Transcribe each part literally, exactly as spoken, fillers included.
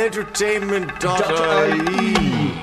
Entertainment dot I E.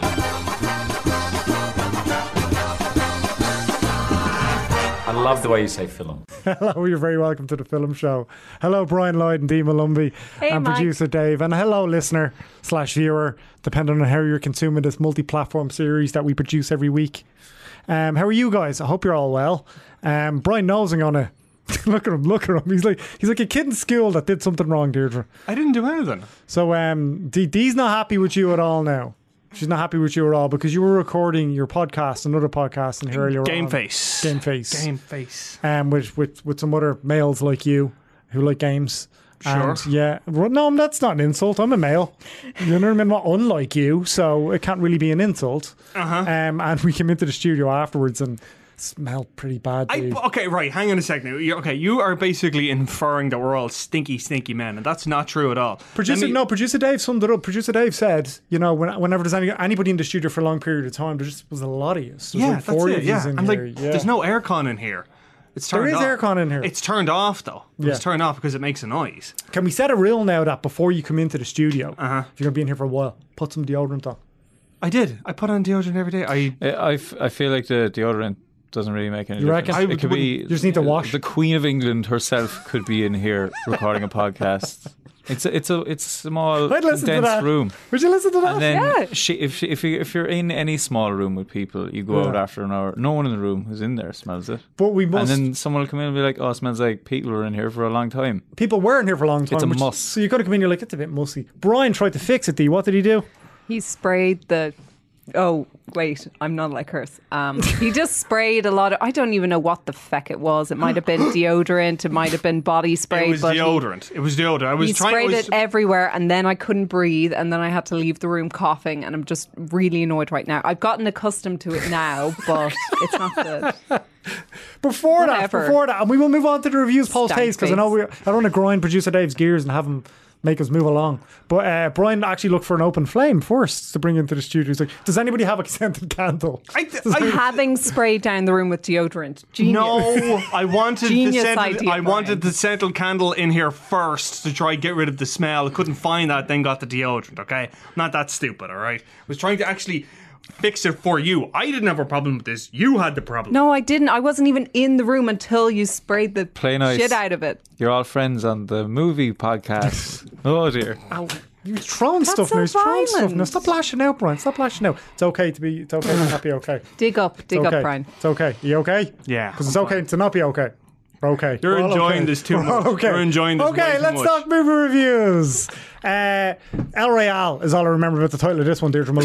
I love the way you say film. Hello, you're very welcome to the film show. Hello, Brian Lloyd and Dee Malumbi, hey, and Mike. producer Dave, and hello, listener slash viewer, depending on how you're consuming this multi-platform series that we produce every week. Um, how are you guys? I hope you're all well. Um, Brian nosing on it. Look at him, look at him. He's like he's like a kid in school that did something wrong, Deirdre. I didn't do anything. So um, Dee, Dee's not happy with you at all now. She's not happy with you at all because you were recording your podcast, another podcast in here earlier Game on. Face. Game Face. Game Face. Um, with, with, with some other males like you who like games. Sure. And yeah. Well, no, that's not an insult. I'm a male. You know what I mean? Not unlike you, so it can't really be an insult. Uh-huh. Um, and we came into the studio afterwards and smelled pretty bad, I, dude. okay, right. Hang on a second. You're, okay, you are basically inferring that we're all stinky, stinky men, and that's not true at all. Producer, Let me- no, producer Dave summed it up. Producer Dave said, you know, when, whenever there's any, anybody in the studio for a long period of time, there just was a lot of you. There's Yeah, like that's forty it. of Yeah, yous in I'm here. like, yeah. there's no aircon in here. It's turned There is off. aircon in here. It's turned off though. Yeah. It's turned off because it makes a noise. Can we set a rule now that before you come into the studio, Uh-huh. if you're going to be in here for a while, put some deodorant on? I did. I put on deodorant every day. I I, f- I feel like the deodorant doesn't really make any You difference. reckon? I It could be You just need to wash. The Queen of England herself could be in here recording a podcast. It's a it's a it's a small I'd listen to dense that. room. Would you listen to that? And then Yeah. she, if she, if you, if you're in any small room with people, you go Yeah. out after an hour. No one in the room who's in there smells it. But we must. And then someone will come in and be like, "Oh, it smells like people were in here for a long time." people were in here for a long time. It's a which- must. So you could have come in, you're like, it's a bit mussy. Brian tried to fix it, Dee. What did he do? He sprayed the. Oh wait, I'm not like hers. Um, he just sprayed a lot of. I don't even know what the feck it was. It might have been deodorant. It might have been body spray. it was but he- deodorant. It was deodorant. I was He trying. sprayed I was, it everywhere, and then I couldn't breathe, and then I had to leave the room coughing, and I'm just really annoyed right now. I've gotten accustomed to it now, but it's not good. Before that, Whatever. before that, and we will move on to the reviews post Stank haste because I know face. we. I don't want to grind producer Dave's gears and have him make us move along. But uh, Brian actually looked for an open flame first to bring into the studio. He's like, "Does anybody have a scented candle?" I, Does I, Having sprayed down the room with deodorant. Genius. no, I wanted the Genius scented, idea, I wanted Brian. the scented candle in here first to try and get rid of the smell. Couldn't find that, then got the deodorant. Okay, not that stupid. All right, was trying to actually fix it for you. I didn't have a problem with this. You had the problem. No, I didn't. I wasn't even in the room until you sprayed the Play nice. shit out of it. You're all friends on the movie podcast. Oh dear. You're throwing That's stuff so now. He's throwing stuff violent. now. Stop lashing out, Brian. Stop lashing out. It's okay to be. It's okay to not be okay. Dig up, dig It's okay. up, Brian. It's okay. You okay? Yeah, Because it's I'm okay to not be okay. Okay. You're We're all enjoying okay. this too We're all much. Okay. You're enjoying this way Okay, too let's much. talk movie reviews. Uh, El Royale is all I remember about the title of this one, Deirdre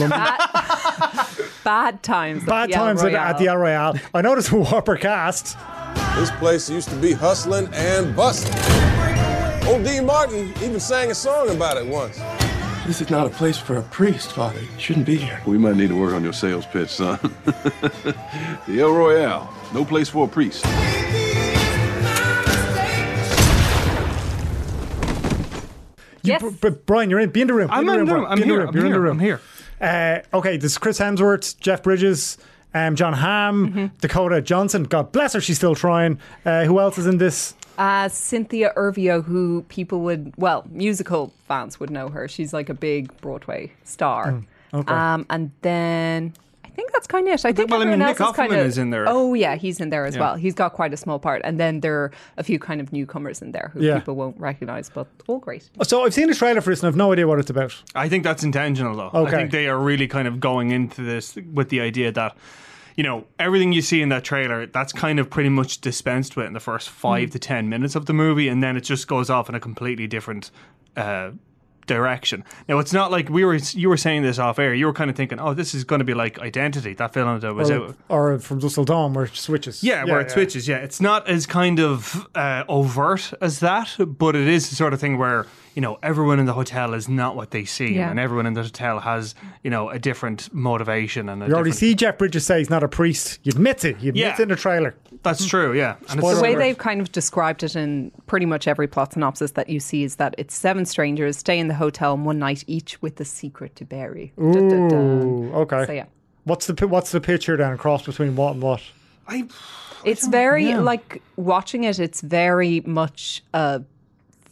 Malumbi. Bad times. at Bad the El times at, Royale. at the El Royale. I noticed a whopper cast. This place used to be hustling and bustling. Old Dean Martin even sang a song about it once. This is not a place for a priest, Father. You shouldn't be here. We might need to work on your sales pitch, son. The El Royale, no place for a priest. You, Yes. b- but Brian, you're in. Be in the room. Be I'm in in the Brian. room. I'm Be in the here. room. I'm You're in the here. room. I'm here. Uh, okay, this is Chris Hemsworth, Jeff Bridges, um, John Hamm, Mm-hmm. Dakota Johnson. God bless her, she's still trying. Uh, who else is in this? Uh, Cynthia Ervio, who people would, well, musical fans would know her. She's like a big Broadway star. okay. Um, and then I think that's kind of it. I think well, I mean, everyone Nick else is kind Offerman of. is in there. Oh yeah, he's in there as Yeah. well. He's got quite a small part. And then there are a few kind of newcomers in there who Yeah. people won't recognise, but all great. So I've seen a trailer for this and I've no idea what it's about. I think that's intentional, though. Okay. I think they are really kind of going into this with the idea that, you know, everything you see in that trailer, that's kind of pretty much dispensed with in the first five to ten minutes of the movie, and then it just goes off in a completely different uh, direction. Now, it's not like we were. You were saying this off air. You were kind of thinking, "Oh, this is going to be like Identity," that film that was Or, out. or from Dusk Till Dawn where it switches. Yeah, where it switches. Yeah, it's not as kind of uh, overt as that, but it is the sort of thing where, you know, everyone in the hotel is not what they seem, Yeah. and everyone in the hotel has, you know, a different motivation and a You already different- see Jeff Bridges say he's not a priest. He admits it. He admits Yeah. it in the trailer. That's true, yeah. And Spoiler The way alert. they've kind of described it in pretty much every plot synopsis that you see is that it's seven strangers stay in the hotel one night each with the secret to bury. Da, da, da. Ooh, okay. So yeah. What's the pi- what's the picture then? Cross between what and what? I, It's very like watching it. It's very much a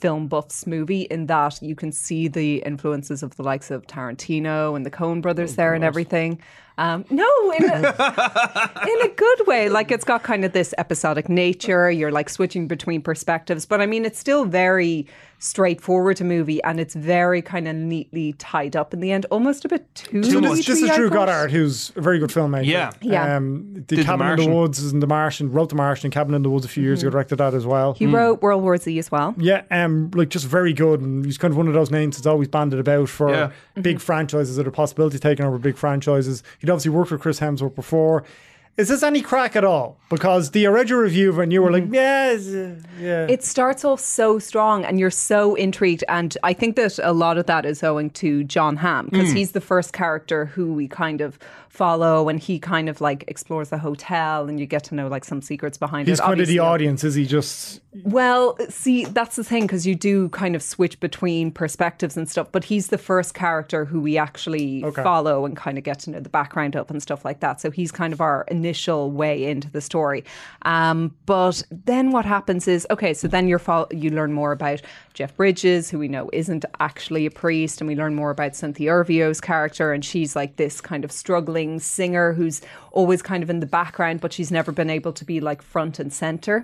film buffs movie in that you can see the influences of the likes of Tarantino and the Coen brothers there and everything. Um, no, in a, in a good way. Like, it's got kind of this episodic nature. You're like switching between perspectives. But I mean, it's still very straightforward a movie, and it's very kind of neatly tied up in the end. Almost a bit too Too much. This, this is neatly, I Drew thought. Goddard, who's a very good filmmaker. Yeah. Yeah. Um, the Did The Cabin in the Martian. Woods and The Martian, wrote The Martian and Cabin in the Woods a few years ago, directed that as well. He wrote World War Z as well. Yeah, um, like just very good, and he's kind of one of those names that's always banded about for Yeah. big franchises that are possibility of taking over big franchises. He'd obviously worked with Chris Hemsworth before. Is this any crack at all? Because the original review of it, and you were like, yeah, it's, uh, yeah. It starts off so strong and you're so intrigued. And I think that a lot of that is owing to John Hamm, because he's the first character who we kind of follow, and he kind of like explores the hotel and you get to know like some secrets behind He's it. kind of the Obviously, audience, is he just... Well, see, that's the thing, because you do kind of switch between perspectives and stuff, but he's the first character who we actually Okay. follow and kind of get to know the background of and stuff like that. So he's kind of our initial way into the story. Um, but then what happens is, okay, so then you're fol- you learn more about Jeff Bridges, who we know isn't actually a priest, and we learn more about Cynthia Erivo's character, and she's like this kind of struggling singer who's always kind of in the background, but she's never been able to be like front and center.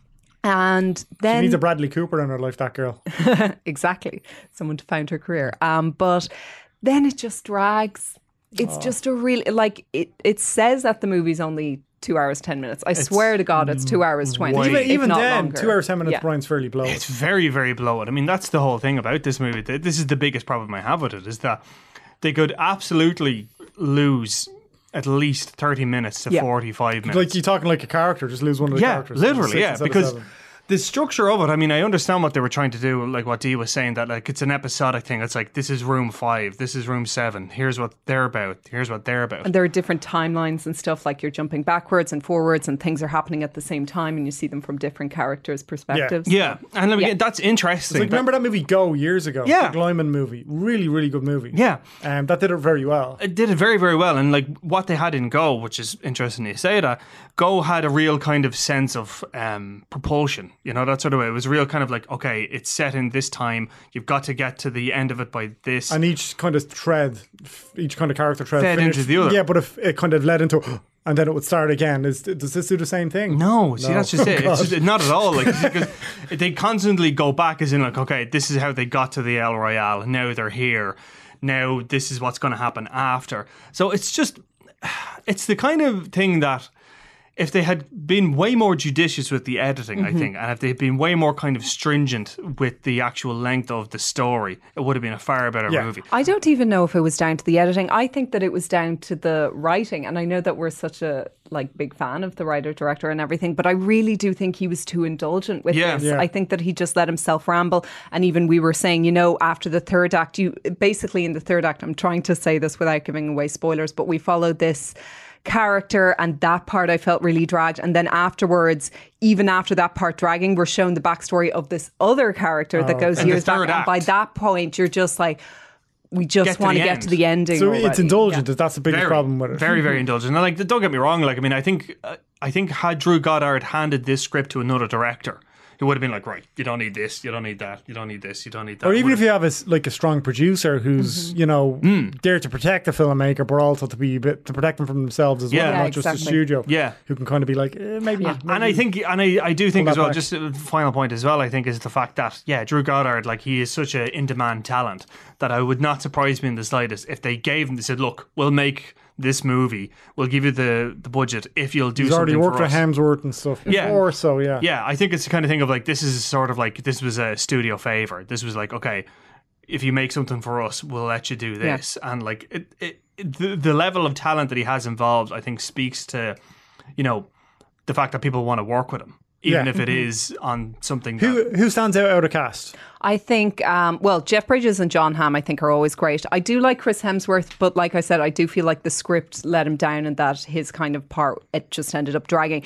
And She then needs a Bradley Cooper in her life, that girl. exactly, someone to found her career. Um, but then it just drags. It's just a really like it. It says that the movie's only two hours ten minutes. I swear to God, it's two hours twenty. way- Even, if even not then, longer. two hours, ten minutes, Yeah. Brian's fairly bloated. It's very, very bloated. I mean, that's the whole thing about this movie. Th- This is the biggest problem I have with it, is that they could absolutely lose at least thirty minutes to Yeah. forty-five minutes. Like, you're talking like a character, just lose one of the yeah, characters. literally, Six yeah. instead of Because seven. the structure of it, I mean, I understand what they were trying to do, like what Dee was saying, that like it's an episodic thing. It's like, this is room five, this is room seven, here's what they're about, here's what they're about. And there are different timelines and stuff, like you're jumping backwards and forwards and things are happening at the same time and you see them from different characters' perspectives. Yeah, and again, Yeah. that's interesting. Like, That- remember that movie Go years ago? Yeah. The Glyman movie. Really, really good movie. Yeah. Um, that did it very well. It did it very, very well. And like what they had in Go, which is interesting you say that, Go had a real kind of sense of um, propulsion, you know, that sort of way. It was real kind of like, okay, it's set in this time, you've got to get to the end of it by this. And each kind of thread, each kind of character thread Fed finished- into the other. Yeah, but if it kind of led into, and then it would start again. Is does this do the same thing? No, see, No. that's just it. Oh, It's God. just, not at all. Like, because they constantly go back, as in, like, okay, this is how they got to the El Royale. Now they're here. Now this is what's going to happen after. So it's just, it's the kind of thing that if they had been way more judicious with the editing, I think, and if they'd been way more kind of stringent with the actual length of the story, it would have been a far better Yeah. movie. I don't even know if it was down to the editing. I think that it was down to the writing. And I know that we're such a like big fan of the writer director and everything, but I really do think he was too indulgent with Yeah. this. Yeah. I think that he just let himself ramble. And even we were saying, you know, after the third act, you basically in the third act, I'm trying to say this without giving away spoilers, but we followed this character and that part I felt really dragged, and then afterwards, even after that part dragging, we're shown the backstory of this other character that goes In the years back, third and by act. that point you're just like, we just Get to want to the get end. to the ending. So already. it's indulgent. Yeah. That's the biggest Very, problem with it. very, very indulgent. And like, don't get me wrong. Like, I mean, I think, uh, I think had Drew Goddard handed this script to another director, he would have been like, right, you don't need this, you don't need that, you don't need this, you don't need that. Or even Would if you have a, s- like a strong producer who's, you know, Hmm. there to protect the filmmaker, but also to be a bit, to protect them from themselves as Yeah. well, Yeah, not just the exactly. studio. Yeah. Who can kind of be like, eh, maybe, maybe. and I think, and I, I do think Pull as that well, back. just a final point as well, I think, is the fact that, yeah, Drew Goddard, like, he is such a in-demand talent that I would not surprise me in the slightest if they gave him, they said, look, we'll make this movie, we'll give you the, the budget if you'll do he's something already worked for with us. Hemsworth and stuff Yeah. before, so yeah. Yeah, I think it's the kind of thing of like, this is sort of like, this was a studio favor. This was like, okay, if you make something for us, we'll let you do this. And like, it, it, it, the, the level of talent that he has involved, I think, speaks to, you know, the fact that people want to work with him, even Yeah. if it is on something that, Who who stands out out of cast? I think, um, well, Jeff Bridges and John Hamm, I think, are always great. I do like Chris Hemsworth, but like I said, I do feel like the script let him down and that his kind of part, it just ended up dragging.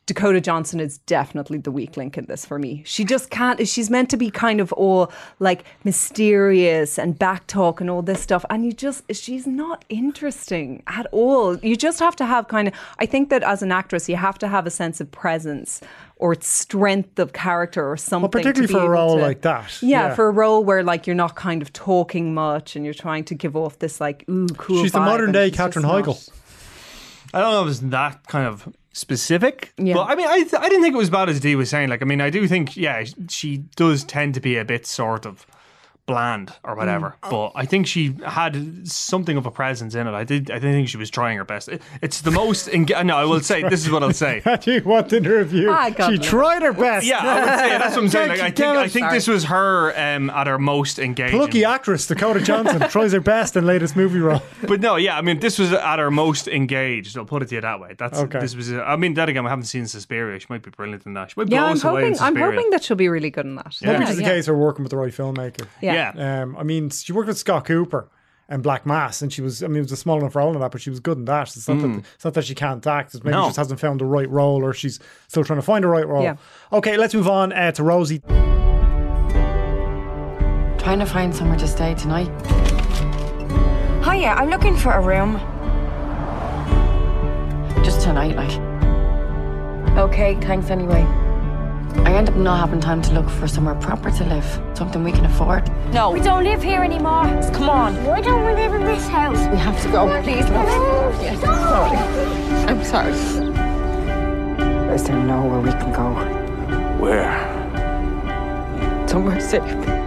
Dakota Johnson is definitely the weak link in this for me. She just can't, she's meant to be kind of all like mysterious and backtalk and all this stuff. And you just, she's not interesting at all. You just have to have kind of, I think that as an actress, you have to have a sense of presence or strength of character or something. Well, particularly to be for a able role to- like that. Yeah, Yeah. for a role where like you're not kind of talking much and you're trying to give off this like, ooh, cool She's the vibe, modern and day she's just Katherine not. Heigl. I don't know if it's that kind of specific, Yeah. but I mean, I th- I didn't think it was bad as Dee was saying. Like, I mean, I do think, yeah, she does tend to be a bit sort of bland or whatever, Mm. but I think she had something of a presence in it. I did. I didn't think she was trying her best. It, it's the most. Enga- no, I will say this is what I'll say. I do want in the review. Ah, God she bless. tried her best. Yeah, I would say that's what I'm saying. Like, I think Damn it. I think this was her um, at her most engaging. Plucky actress Dakota Johnson tries her best in latest movie role. But no, yeah, I mean, this was at her most engaged. I'll put it to you that way. That's Okay. This was. I mean, that again, I haven't seen Suspiria. She might be brilliant in that. She might Yeah, blow I'm us away in hoping, I'm Suspiria. hoping that she'll be really good in that. Yeah. Which is the yeah. case of working with the right filmmaker. Yeah. Yeah. Um, I mean, she worked with Scott Cooper and Black Mass, and she was, I mean, it was a small enough role in that, but she was good in that. It's not, that, it's not that she can't act, it's maybe No. she just hasn't found the right role, or she's still trying to find the right role. Yeah. Okay, let's move on uh, to Rosie. Trying to find somewhere to stay tonight. Hiya, I'm looking for a room. Just tonight, like. Okay, thanks anyway. I end up not having time to look for somewhere proper to live. Something we can afford. No. We don't live here anymore. Come on. Why don't we live in this house? We have to go. Please, love. Sorry. I'm sorry. Is there nowhere we can go? Where? Somewhere safe.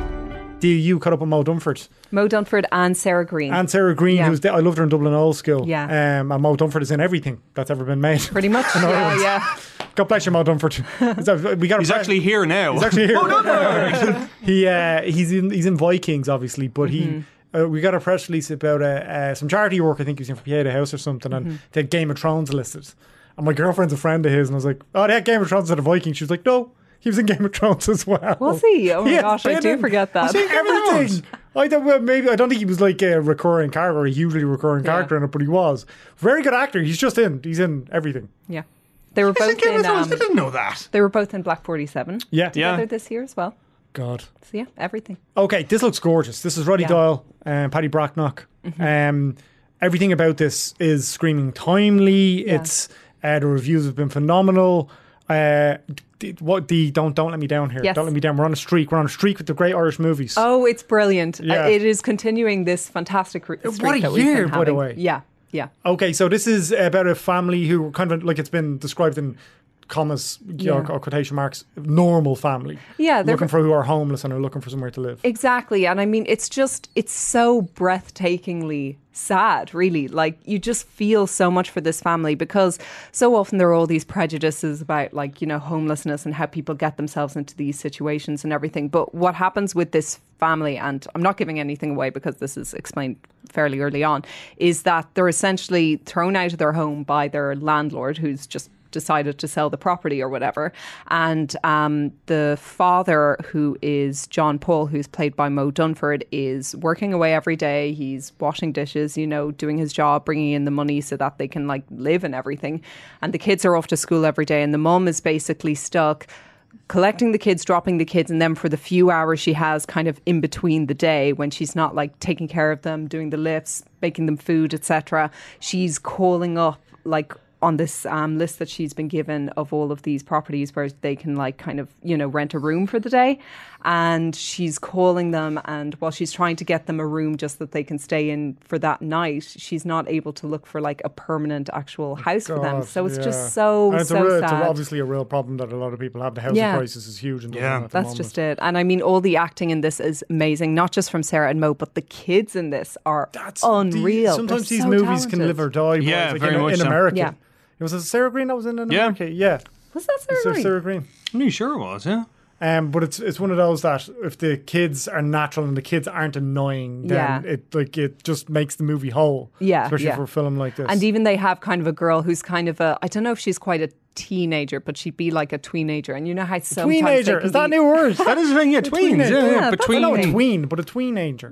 Do you caught up with Mo Dunford? Mo Dunford and Sarah Green. And Sarah Green, Yeah. who's the, I loved her in Dublin Old School. Yeah. Um, and Mo Dunford is in everything that's ever been made. Pretty much. yeah, yeah. God bless you, Mo Dunford. we got a He's pre- actually here now. He's actually here. he uh, he's in he's in Vikings, obviously, but Mm-hmm. he uh, we got a press release about uh, uh, some charity work. I think he was in for Pieta House or something, and Mm-hmm. they had Game of Thrones listed. And my girlfriend's a friend of his, and I was like, "Oh, they had Game of Thrones at the Vikings." She was like, "No, he was in Game of Thrones as well." Was he? Oh my has gosh, I been do in- forget that. Was he in everything? I don't well, maybe I don't think he was like a recurring character, or a hugely recurring Yeah. character in it, but he was very good actor. He's just in. He's in everything. Yeah. They were Is it both Game of in. Thrones? Um, I didn't know that. they were both in Black forty-seven Yeah, Yeah. together this year as well. God. So yeah, everything. Okay, this looks gorgeous. This is Roddy Yeah. Doyle and Paddy Bracknock. Um, everything about this is screaming timely. Yeah. It's uh, the reviews have been phenomenal. Uh, d- what the don't don't let me down here. Yes. Don't let me down. We're on a streak. We're on a streak with the great Irish movies. Oh, it's brilliant. Yeah. Uh, it is continuing this fantastic re- streak What a that we've year, been by the having. way. Yeah, yeah. Okay, so this is about a family who kind of like it's been described in commas, you know, Yeah. or quotation marks, normal family. Yeah, they're- looking for who are homeless and are looking for somewhere to live. Exactly. And I mean, it's just, it's so breathtakingly sad, really. Like, you just feel so much for this family because so often there are all these prejudices about, like, you know, homelessness and how people get themselves into these situations and everything. But what happens with this family, and I'm not giving anything away because this is explained fairly early on, is that they're essentially thrown out of their home by their landlord who's just decided to sell the property or whatever. And um, the father, who is John Paul, who's played by Mo Dunford, is working away every day. He's washing dishes, you know, doing his job, bringing in the money so that they can like live and everything. And the kids are off to school every day. And the mum is basically stuck collecting the kids, dropping the kids, and then for the few hours she has kind of in between the day when she's not like taking care of them, doing the lifts, making them food, et cetera, she's calling up like on this um, list that she's been given of all of these properties where they can like kind of, you know, rent a room for the day. And she's calling them, and while she's trying to get them a room just that they can stay in for that night, she's not able to look for like a permanent actual house for them. God, So it's yeah. just so, And it's, so a real, sad. it's obviously a real problem that a lot of people have. The housing Yeah. crisis is huge in Dublin Yeah. at the That's moment. just it. And I mean, all the acting in this is amazing, not just from Sarah and Mo, but the kids in this are That's unreal. The, sometimes They're these so movies can talented. live or die. Yeah, whereas, like very in, much in so. America. Yeah. It was it Sarah Green that was in, in Yeah. America? Yeah. Was that Sarah Sarah, Green? Sarah Green. I'm not sure it was, yeah. Um, but it's it's one of those that if the kids are natural and the kids aren't annoying, then Yeah. it like it just makes the movie whole. Yeah, especially yeah. for a film like this. And even they have kind of a girl who's kind of a, I don't know if she's quite a teenager, but she'd be like a tweenager. And you know how sometimes tweenager they can is that a be- new word? That is a thing, yeah, tweens. Tweenager. Yeah, yeah. Yeah, But that's I know a tween. okay. tween, but a tweenager.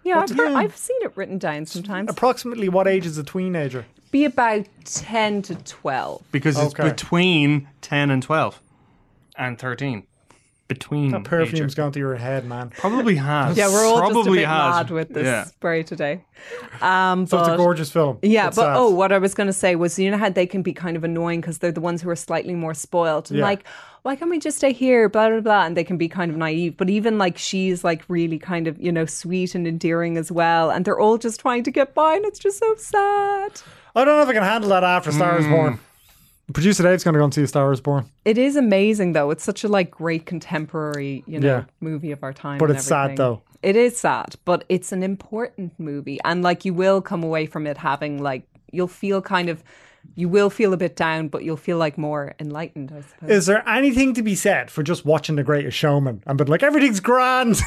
Yeah, What I've, did- heard, yeah. I've seen it written down sometimes. Approximately what age is a teenager? Be about ten to twelve. Because it's Okay. between ten and twelve and thirteen. Between That perfume's ages. gone to your head, man. Probably has. Yeah, we're all Probably just a bit has. mad with this Yeah. spray today. Um, So but, it's a gorgeous film. Yeah, It's but sad. oh, what I was going to say was, you know how they can be kind of annoying because they're the ones who are slightly more spoiled and Yeah. like, why can't we just stay here? Blah blah blah, and they can be kind of naive. But even like she's like really kind of you know sweet and endearing as well, and they're all just trying to get by, and it's just so sad. I don't know if I can handle that after Star is Hmm. Born. Producer Dave's going to go and see A Star is Born. It is amazing though. It's such a like great contemporary you know Yeah. movie of our time. But and it's sad, everything. though. It is sad, but it's an important movie, and like you will come away from it having like you'll feel kind of. You will feel a bit down, but you'll feel like more enlightened, I suppose. Is there anything to be said for just watching The Greatest Showman and but like everything's grand?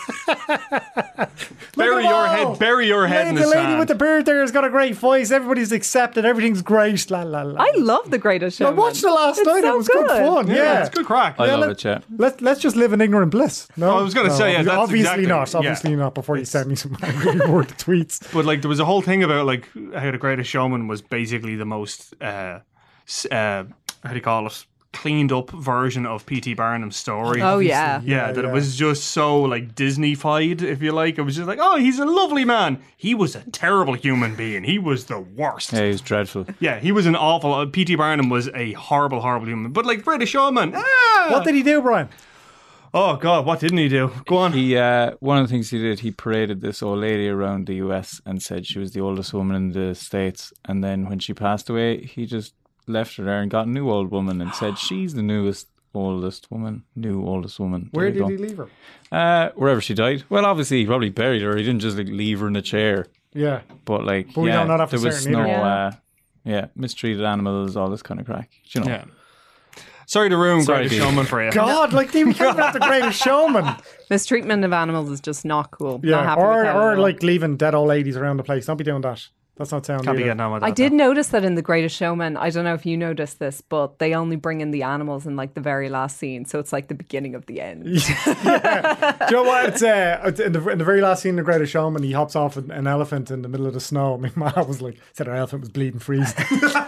Bury them your all. head. Bury your head Lady- in the, the lady sand. with the beard there has got a great voice. Everybody's accepted. Everything's great. La la la. I love The Greatest I Showman. watched it last It's night. so it was good, fun. Yeah, yeah, it's good crack. I Yeah, love let- it, yeah. Let's let's just live in ignorant bliss. No, I was gonna No, say, yeah, obvi- that's obviously exactly- not. yeah. Obviously not. Before you send me some angry word tweets. But like, there was a whole thing about like how The Greatest Showman was basically the most, uh, s- uh, how do you call it, cleaned up version of P T Barnum's story. Oh, yeah. yeah, Yeah, that yeah. it was just so like Disney-fied, if you like. It was just like, oh, he's a lovely man. He was a terrible human being. He was the worst. Yeah, he was dreadful. Yeah, he was an awful. Uh, P T Barnum was a horrible, horrible human. But like British Showman, ah! What did he do, Brian? Oh God, what didn't he do? Go on. He uh, one of the things he did, he paraded this old lady around the U S and said she was the oldest woman in the States. And then when she passed away, he just left her there and got a new old woman and said she's the newest, oldest woman, new oldest woman. Where There you did go. he leave her? Uh, wherever she died. Well, obviously he probably buried her. He didn't just like leave her in a chair. Yeah. But like, But we yeah, don't know that for there was certain no, either. Yeah. uh, yeah, mistreated animals, all this kind of crack. You know. Yeah. Sorry to ruin Sorry, Greatest Dave. Showman for you. God, like they can't even have The Greatest Showman. Mistreatment of animals is just not cool. Not Yeah, happy or with that at or all. like leaving dead old ladies around the place. Don't be doing that. That's not sound. Can't be either. getting on with that. I did notice that in The Greatest Showman. I don't know if you noticed this, but they only bring in the animals in like the very last scene, so it's like the beginning of the end. Do you know what? It's uh, it's in the in the very last scene, of The Greatest Showman, he hops off an, an elephant in the middle of the snow. My mom was like, said her elephant was bleeding freezing.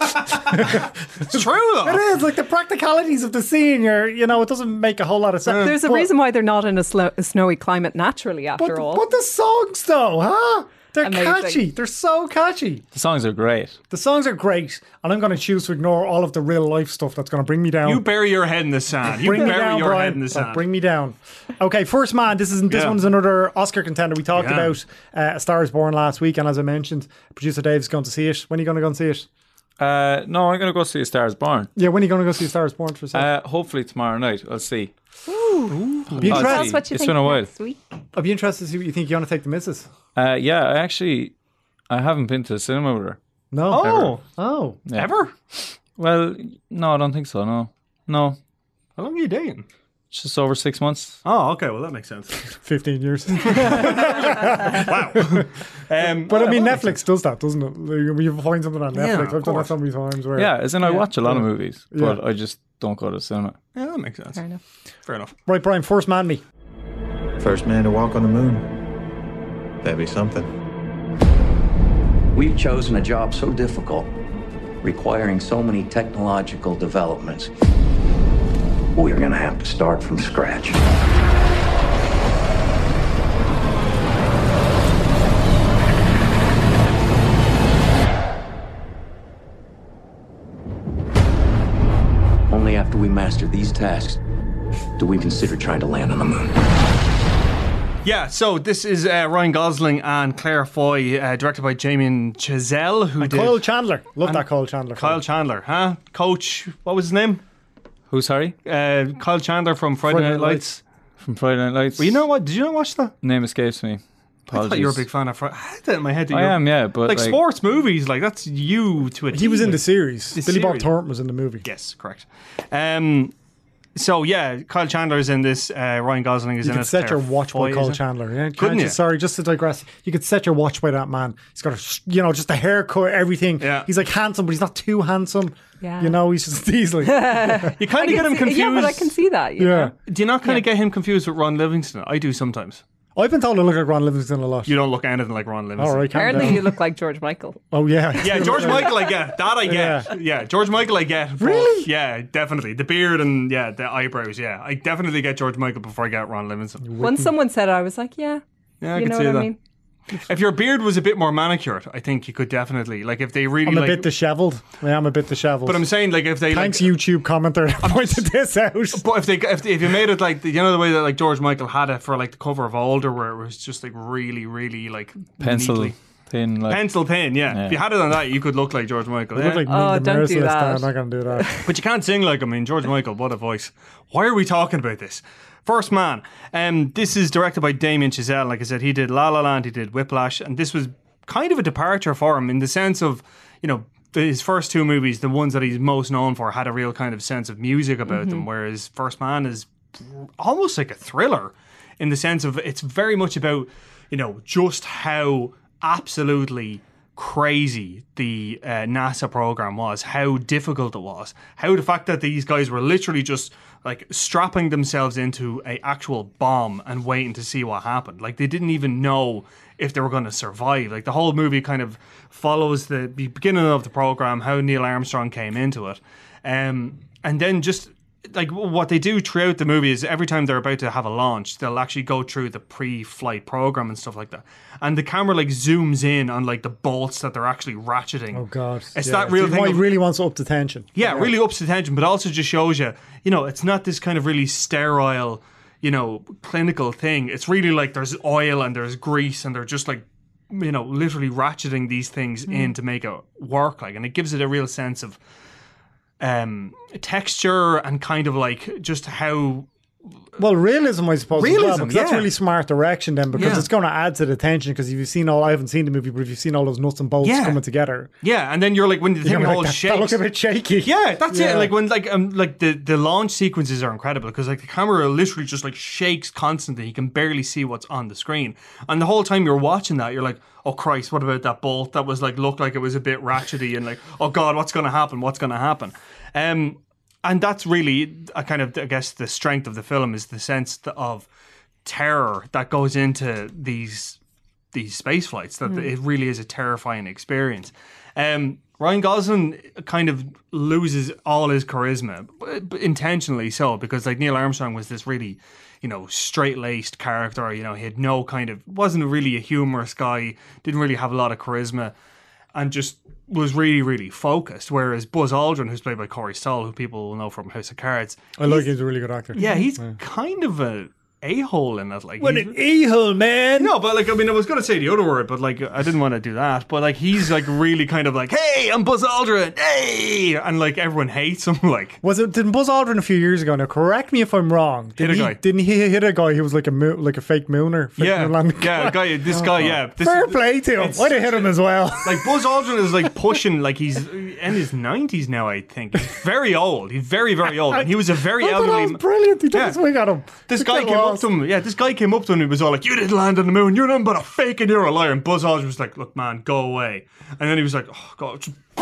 It's true though. It is like the practicalities of the scene. You're, you know, it doesn't make a whole lot of sense. There's a But- reason why they're not in a, slow, a snowy climate naturally. After But, all, but the songs, though, huh? They're Amazing. catchy. They're so catchy. The songs are great. The songs are great, and I'm going to choose to ignore all of the real life stuff that's going to bring me down. You bury your head in the sand. You bring me bury down, your Brian. head in the Oh, sand. bring me down. Okay, First Man. This is this Yeah. one's another Oscar contender. We talked Yeah. about uh, A Star Is Born last week, and as I mentioned, producer Dave's going to see it. When are you going to go and see it? Uh, no, I'm going to go see A Star Is Born. Yeah, when are you going to go see A Star Is Born for yourself? Uh, hopefully tomorrow night. I'll see. Be I'll interested. tell us see. what you It's think been a while. next week. I'd be interested to see what you think. You want to take the missus? Uh, yeah, I actually, I haven't been to the cinema with her. No. Oh, Oh. Yeah. ever? Well, no, I don't think so. No, no, How long are you dating? it's just over six months. Oh, okay. Well, that makes sense. fifteen years. Wow. Um, But I mean, Netflix does that, doesn't it? Like, when you find something on Netflix, Yeah, I've of done that course. so many times. Where Yeah, as in I watch a lot of movies, but Yeah. I just don't go to the cinema. yeah, that makes sense. Fair enough. Fair enough. Right, Brian, First Man me. First man to walk on the moon. That'd be something. We've chosen a job so difficult, requiring so many technological developments. We're going to have to start from scratch. Only after we master these tasks do we consider trying to land on the moon. Yeah, so this is uh, Ryan Gosling and Claire Foy, uh, directed by Damien Chazelle, who And did Kyle Chandler. Love that Kyle Chandler. Kyle film. Chandler, huh? Coach, what was his name? Who's sorry? Uh, Kyle Chandler from Friday, Friday Night Night Lights. From Friday Night Lights. Well, you know what? Did you not watch that? Name escapes me. I thought Apologies. you were a big fan of Friday. I had that in my head. That I you're- am, yeah, but like, like, sports movies, like that's you to a He was T. in the series. The Billy Bob series. Thornton was in the movie. Yes, correct. Um, so yeah, Kyle Chandler's in this. Uh, Ryan Gosling is You in could it. set your Claire watch Foy by is Kyle in it. Chandler. Yeah, Can't Couldn't you? you? Sorry, just to digress. You could set your watch by that man. He's got a, you know, just a haircut, everything. Yeah. He's like handsome, but he's not too handsome. Yeah. You know, he's just easily. You I kind of can get him see- confused. Yeah, but I can see that. You Yeah. know? Do you not kind of get him confused with Ron Livingston? I do sometimes. I've been told I look like Ron Livingston a lot. You don't look anything like Ron Livingston. All right, calm Apparently, down. you look like George Michael. Oh yeah, Yeah, George Michael, I get that. I get. Yeah. Yeah, George Michael, I get. But Really? Yeah, definitely. The beard and yeah, the eyebrows. Yeah, I definitely get George Michael before I get Ron Livingston. When someone said it, I was like, yeah, Yeah, I you can know see what that. I mean. If your beard was a bit more manicured, I think you could definitely like if they really I'm a like. bit dishevelled. I am a bit dishevelled. But I'm saying like if they Thanks, like, YouTube commenter, that pointed this out. But if they if, if you made it like the, you know the way that like George Michael had it for like the cover of Older, where it was just like really really like Pencil neatly. thin, like Pencil thin, yeah. Yeah. If you had it on that, you could look like George Michael. I Yeah. look like Oh, Ming the don't do Merciless that. there. I'm not going to do that. But you can't sing like him. I mean, George Michael, what a voice. Why are we talking about this? First Man. Um, this is directed by Damien Chazelle. Like I said, he did La La Land, he did Whiplash, and this was kind of a departure for him in the sense of, you know, the, his first two movies, the ones that he's most known for, had a real kind of sense of music about Mm-hmm. them, whereas First Man is almost like a thriller in the sense of it's very much about, you know, just how absolutely crazy the uh, NASA program was, how difficult it was, how the fact that these guys were literally just like strapping themselves into a actual bomb and waiting to see what happened. Like they didn't even know if they were going to survive. Like the whole movie kind of follows the beginning of the program, how Neil Armstrong came into it, um, and then just like what they do throughout the movie is every time they're about to have a launch, they'll actually go through the pre-flight program and stuff like that, and the camera like zooms in on like the bolts that they're actually ratcheting. Oh God, it's yeah. that real He thing. might of- really wants to up the tension. yeah, really ups the tension, but also just shows you, you know, it's not this kind of really sterile, you know, clinical thing. It's really like there's oil and there's grease and they're just like, you know, literally ratcheting these things in to make it work. Like, and it gives it a real sense of um, texture and kind of like just how. Well, realism, I suppose. as well, Realism, because that's yeah. really smart direction then, because Yeah. it's going to add to the tension. Because if you've seen all, I haven't seen the movie, but if you've seen all those nuts and bolts Yeah. coming together, Yeah, and then you're like when the you're thing gonna be all like, that, that shakes. looks a bit shaky. Yeah, that's Yeah. it. Like when like um like the the launch sequences are incredible because like the camera literally just like shakes constantly. You can barely see what's on the screen, and the whole time you're watching that, you're like, oh Christ, what about that bolt that was like looked like it was a bit ratchety and like, oh God, what's going to happen? What's going to happen? Um, and that's really a kind of I guess the strength of the film is the sense of terror that goes into these these space flights. That it really is a terrifying experience. Um, Ryan Gosling kind of loses all his charisma, but intentionally so, because like Neil Armstrong was this really, you know, straight-laced character. You know, he had no kind of, wasn't really a humorous guy, didn't really have a lot of charisma, and just was really, really focused. Whereas Buzz Aldrin, who's played by Corey Stoll, who people will know from House of Cards, I like him, he's a really good actor. yeah, he's kind of a a-hole in it. Like, What he's- an a-hole, man! no, but like I mean, I was going to say the other word, but like I didn't want to do that. But like he's like really kind of like, hey, I'm Buzz Aldrin, hey, and like everyone hates him. Like, Was it? Did Buzz Aldrin a few years ago? Now, correct me if I'm wrong. Did Hit a he, guy. Didn't he hit a guy who was like a mo- like a fake mooner? Fake yeah, moon landing yeah, guy, this guy, yeah, this, Fair play to him. it's- I'd have hit him as well. Like Buzz Aldrin is like pushing, like he's in his nineties now. I think he's very old. He's very, very old. And he was a very I thought that elderly. was brilliant. He took Yeah. a swing at him. This The guy kid came up was. to him. Yeah, this guy came up to him and he was all like, you didn't land on the moon. You're nothing but a fake and you're a liar. And Buzz Aldrin was like, look, man, go away. And then he was like, oh, God.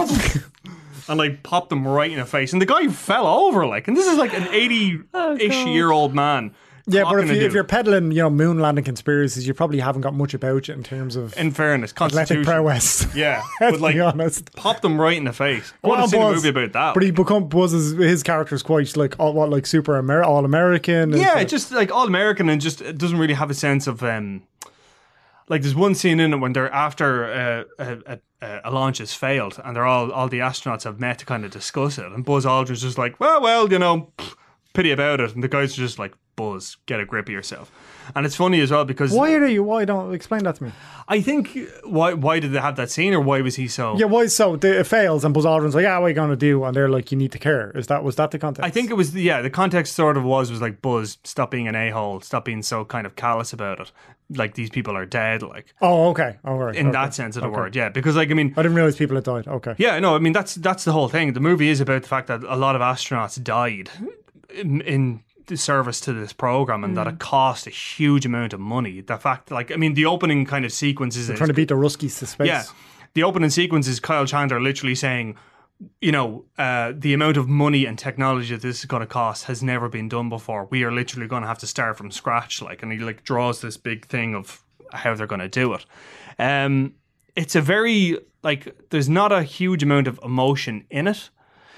And like popped him right in the face. And the guy fell over, like, and this is like an eighty-ish year old man. Yeah, but talking if, to you, if dude. you're peddling, you know, moon landing conspiracies, you probably haven't got much about you in terms of In fairness, athletic Constitution. prowess. Yeah, Let's but like, be honest. popped him right in the face. I Go want on, to see a Buzz. movie about that. But he become Buzz's his character's quite like all, what like super Amer- all American. yeah, just like all American and just it doesn't really have a sense of um like there's one scene in it when they're after uh, a, a, a launch has failed and they're all all the astronauts have met to kind of discuss it and Buzz Aldrin's just like, well, well, you know, pff, pity about it, and the guys are just like, Buzz, get a grip of yourself. And it's funny as well because Why are you? Why don't explain that to me? I think why why did they have that scene or why was he so? Yeah, why so the, it fails and Buzz Aldrin's like, ah, what are you gonna do? And they're like, you need to care. Is that was that the context? I think it was, yeah, the context sort of was, was like, Buzz, stop being an a-hole, stop being so kind of callous about it. Like, these people are dead, like, Oh, okay. All right. in okay. that sense of the Okay. word, yeah. Because, like, I mean, I didn't realize people had died. Okay. yeah, no, I mean, that's that's the whole thing. The movie is about the fact that a lot of astronauts died in, in the service to this program and that it cost a huge amount of money. The fact, like, I mean, the opening kind of sequences is Trying to beat the Ruskies to space. yeah. The opening sequence is Kyle Chandler literally saying, you know, uh, the amount of money and technology that this is going to cost has never been done before. We are literally going to have to start from scratch, like, and he like draws this big thing of how they're going to do it. Um, it's a very like there's not a huge amount of emotion in it,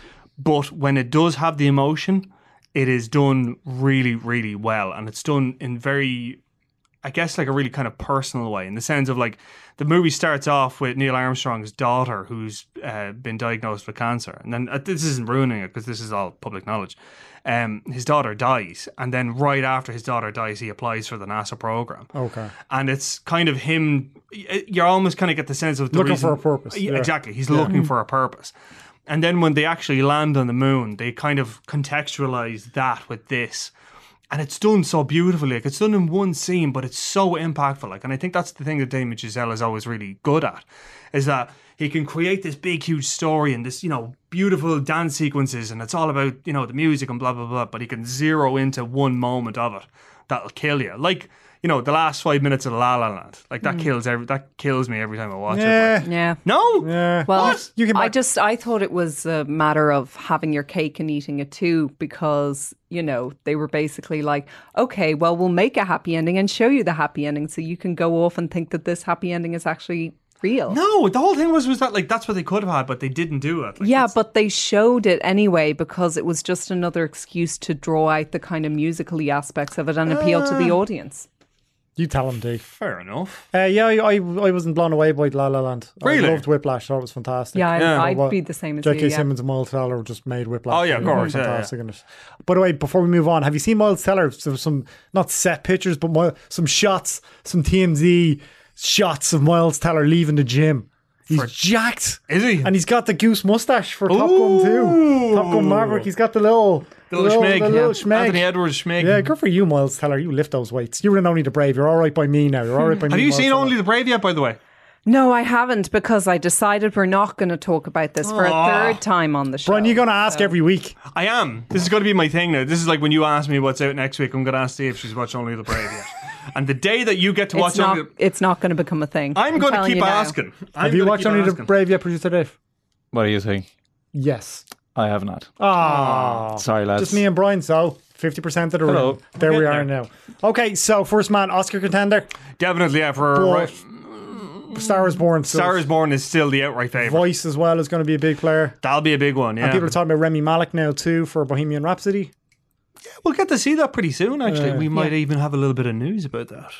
but when it does have the emotion, it is done really, really well, and it's done in very, I guess, like a really kind of personal way, in the sense of like the movie starts off with Neil Armstrong's daughter who's uh, been diagnosed with cancer. And then uh, this isn't ruining it because this is all public knowledge. Um, his daughter dies. And then right after his daughter dies, he applies for the NASA program. Okay. And it's kind of him, you almost kind of get the sense of the looking reason, for a purpose. Yeah, Yeah. exactly. He's Yeah. looking for a purpose. And then when they actually land on the moon, they kind of contextualize that with this. And it's done so beautifully. Like, it's done in one scene, but it's so impactful. Like, and I think that's the thing that Damien Chazelle is always really good at, is that he can create this big, huge story and this, you know, beautiful dance sequences, and it's all about, you know, the music and blah, blah, blah. But he can zero into one moment of it that'll kill you. Like, you know, the last five minutes of La La Land. Like, that Mm. kills every that kills me every time I watch Yeah. it. Like, Yeah. no? Yeah. Well, What? You can I back- just I thought it was a matter of having your cake and eating it too, because you know they were basically like, okay, well we'll make a happy ending and show you the happy ending, so you can go off and think that this happy ending is actually real. No, the whole thing was was that like that's what they could have had, but they didn't do it. Like, Yeah, but they showed it anyway because it was just another excuse to draw out the kind of musical-y aspects of it and appeal to the Uh, audience. You tell him, D. fair enough. Uh, yeah, I, I I wasn't blown away by La La Land. Really? I loved Whiplash. Thought it was fantastic. Yeah, I- Yeah. I'd Well, be the same as J you. K. Yeah. Simmons and Miles Teller just made Whiplash. Oh, yeah, of They were course, yeah, fantastic in it. By the way, before we move on, have you seen Miles Teller? So some not set pictures, but mo- some shots, some T M Z shots of Miles Teller leaving the gym. He's jacked. Is he? And he's got the goose mustache for Top Gun too. Top Gun Maverick. He's got the little, The little schmeg. the little Yeah. schmeg. Anthony Edwards schmeg. Yeah, good for you, Miles Teller. You lift those weights. You were in Only the Brave. You're all right by me now. You're all right by me. Have you Miles seen Teller. Only the Brave yet, by the way? No, I haven't, because I decided we're not going to talk about this for a Aw. third time on the show. Brian, you're going to ask so- every week. I am. This is going to be my thing now. This is like when you ask me what's out next week, I'm going to ask Steve if she's watched Only the Brave yet. And the day that you get to watch It's not, Only the... it's not going to become a thing. I'm going to telling keep you now. asking. I'm Have you gonna watched keep Only the asking. Brave yet, producer Dave? What do you think? Yes. I have not. Ah, Sorry, lads. just me and Brian. So fifty percent of the Hello. room. There We're we getting are there. now. Okay, so first man, Oscar contender. Definitely, yeah. For But right, Star is Born. still- Star is Born is still the outright favourite. Voice as well is going to be a big player. That'll be a big one, yeah. And people are talking about Remy Malek now too for Bohemian Rhapsody. We'll get to see that pretty soon, actually. Uh, we might yeah. even have a little bit of news about that.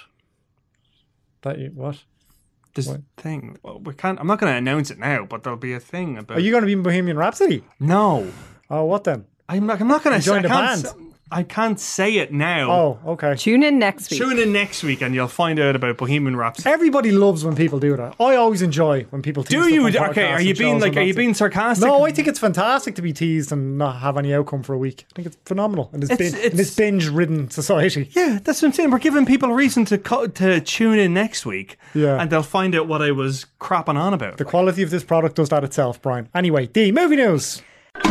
That you, what? This What? thing. Well, we can't. I'm not going to announce it now, but there'll be a thing about. Are you going to be in Bohemian Rhapsody? No, Oh, what then? I'm not. I'm not going to Join say. the I can't, band. s- I can't say it now. Oh, okay. Tune in next week. Tune in next week and you'll find out about Bohemian Rhapsody. Everybody loves when people do that. I always enjoy when people tease Do you? stuff on Okay, podcasts are you and being shows like? and Are you that's being it. sarcastic? No, I think it's fantastic to be teased and not have any outcome for a week. I think it's phenomenal in this, It's- bin- it's- in this binge-ridden society. Yeah, that's what I'm saying. We're giving people a reason to co- to tune in next week. Yeah. and they'll find out what I was crapping on about. The quality of this product does that itself, Brian. Anyway, D, movie news.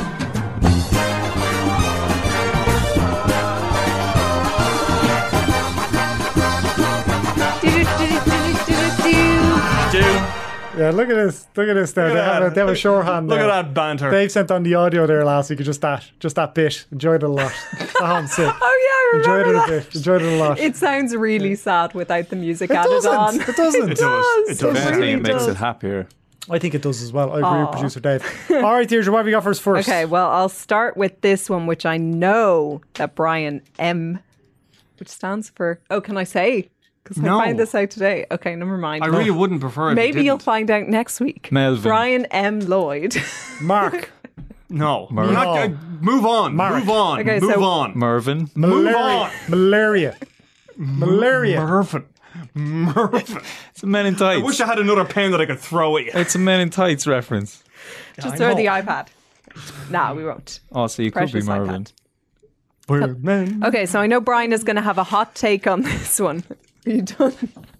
Dude, Yeah, look at this. Look at this now. Look They at have, that. a, they have a shorthand look there. at that banter. Dave sent on the audio there last week. Just that, just that bit. Enjoyed it a lot. That sick. Oh yeah, I Enjoyed remember it a that. bit. Enjoyed it a lot. It sounds really sad without the music It added doesn't. on. It doesn't. It does. It If does. anything, really it makes does. it happier. I think it does as well. I agree Aw. with producer Dave. All right, Deirdre, what have we got for us first? Okay, well, I'll start with this one, which I know that Brian M, which stands for. Oh, can I say? Because No. I find this out today. Okay, never mind. I really wouldn't prefer. If Maybe you you'll didn't. find out next week. Melvin. Brian M. Lloyd. Mark. No, Murph. Not- uh, move on. Mark. Move on. Okay, move so- on. Mervyn. Malaria. on. Malaria. Malaria. Mervyn. Mervyn. It's a Men in I Tights. wish I had another pen that I could throw at you. It's a Men in Tights reference. Just I throw know. the iPad. Nah, we won't. Oh, so you could Precious be Mervyn. iPad. We're men. Okay, so I know Brian is going to have a hot take on this one. Are you done?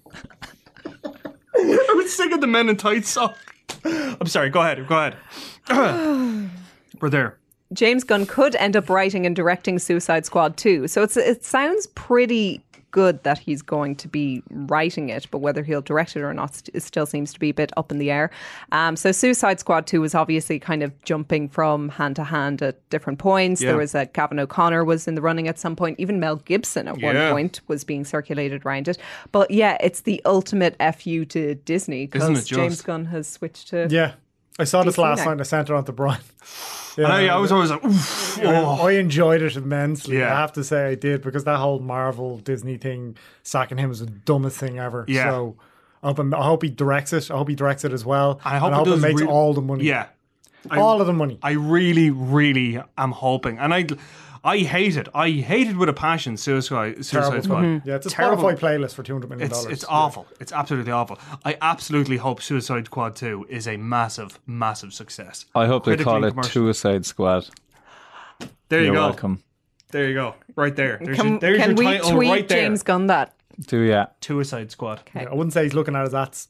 I was singing the Men in Tights song. I'm sorry. Go ahead. Go ahead. We're there. James Gunn could end up writing and directing Suicide Squad two. So it's it sounds pretty good that he's going to be writing it, but whether he'll direct it or not st- still seems to be a bit up in the air. Um, so Suicide Squad two was obviously kind of jumping from hand to hand at different points. Yeah. There was a Gavin O'Connor was in the running at some point. Even Mel Gibson at Yeah. one point was being circulated around it. But yeah, it's the ultimate F U to Disney Isn't it because just? James Gunn has switched to Yeah. I saw this D C last now. night and I sent it on to Brian. And I, I was always like, oof. Oh. I enjoyed it immensely. Yeah. I have to say I did because that whole Marvel Disney thing, sacking him was the dumbest thing ever. Yeah. So I hope, I hope he directs it. I hope he directs it as well. I hope, and I hope it, it, does makes re- all the money. Yeah. all of the money. I really, really am hoping. And I I hate it. I hate it with a passion, Suicide, Suicide Terrible. Squad. Mm-hmm. Yeah, it's a Terrible. Spotify playlist for two hundred million dollars. It's, it's awful. It's absolutely awful. I absolutely hope Suicide Squad two is a massive, massive success. I hope they Critically call and it commercially. Suicide Squad. There you You're go. welcome. There you go. Right there. There's Can, your, there's can your we title tweet right there. James Gunn that? Do ya? Suicide Squad. Okay. Yeah, I wouldn't say he's looking at his ads.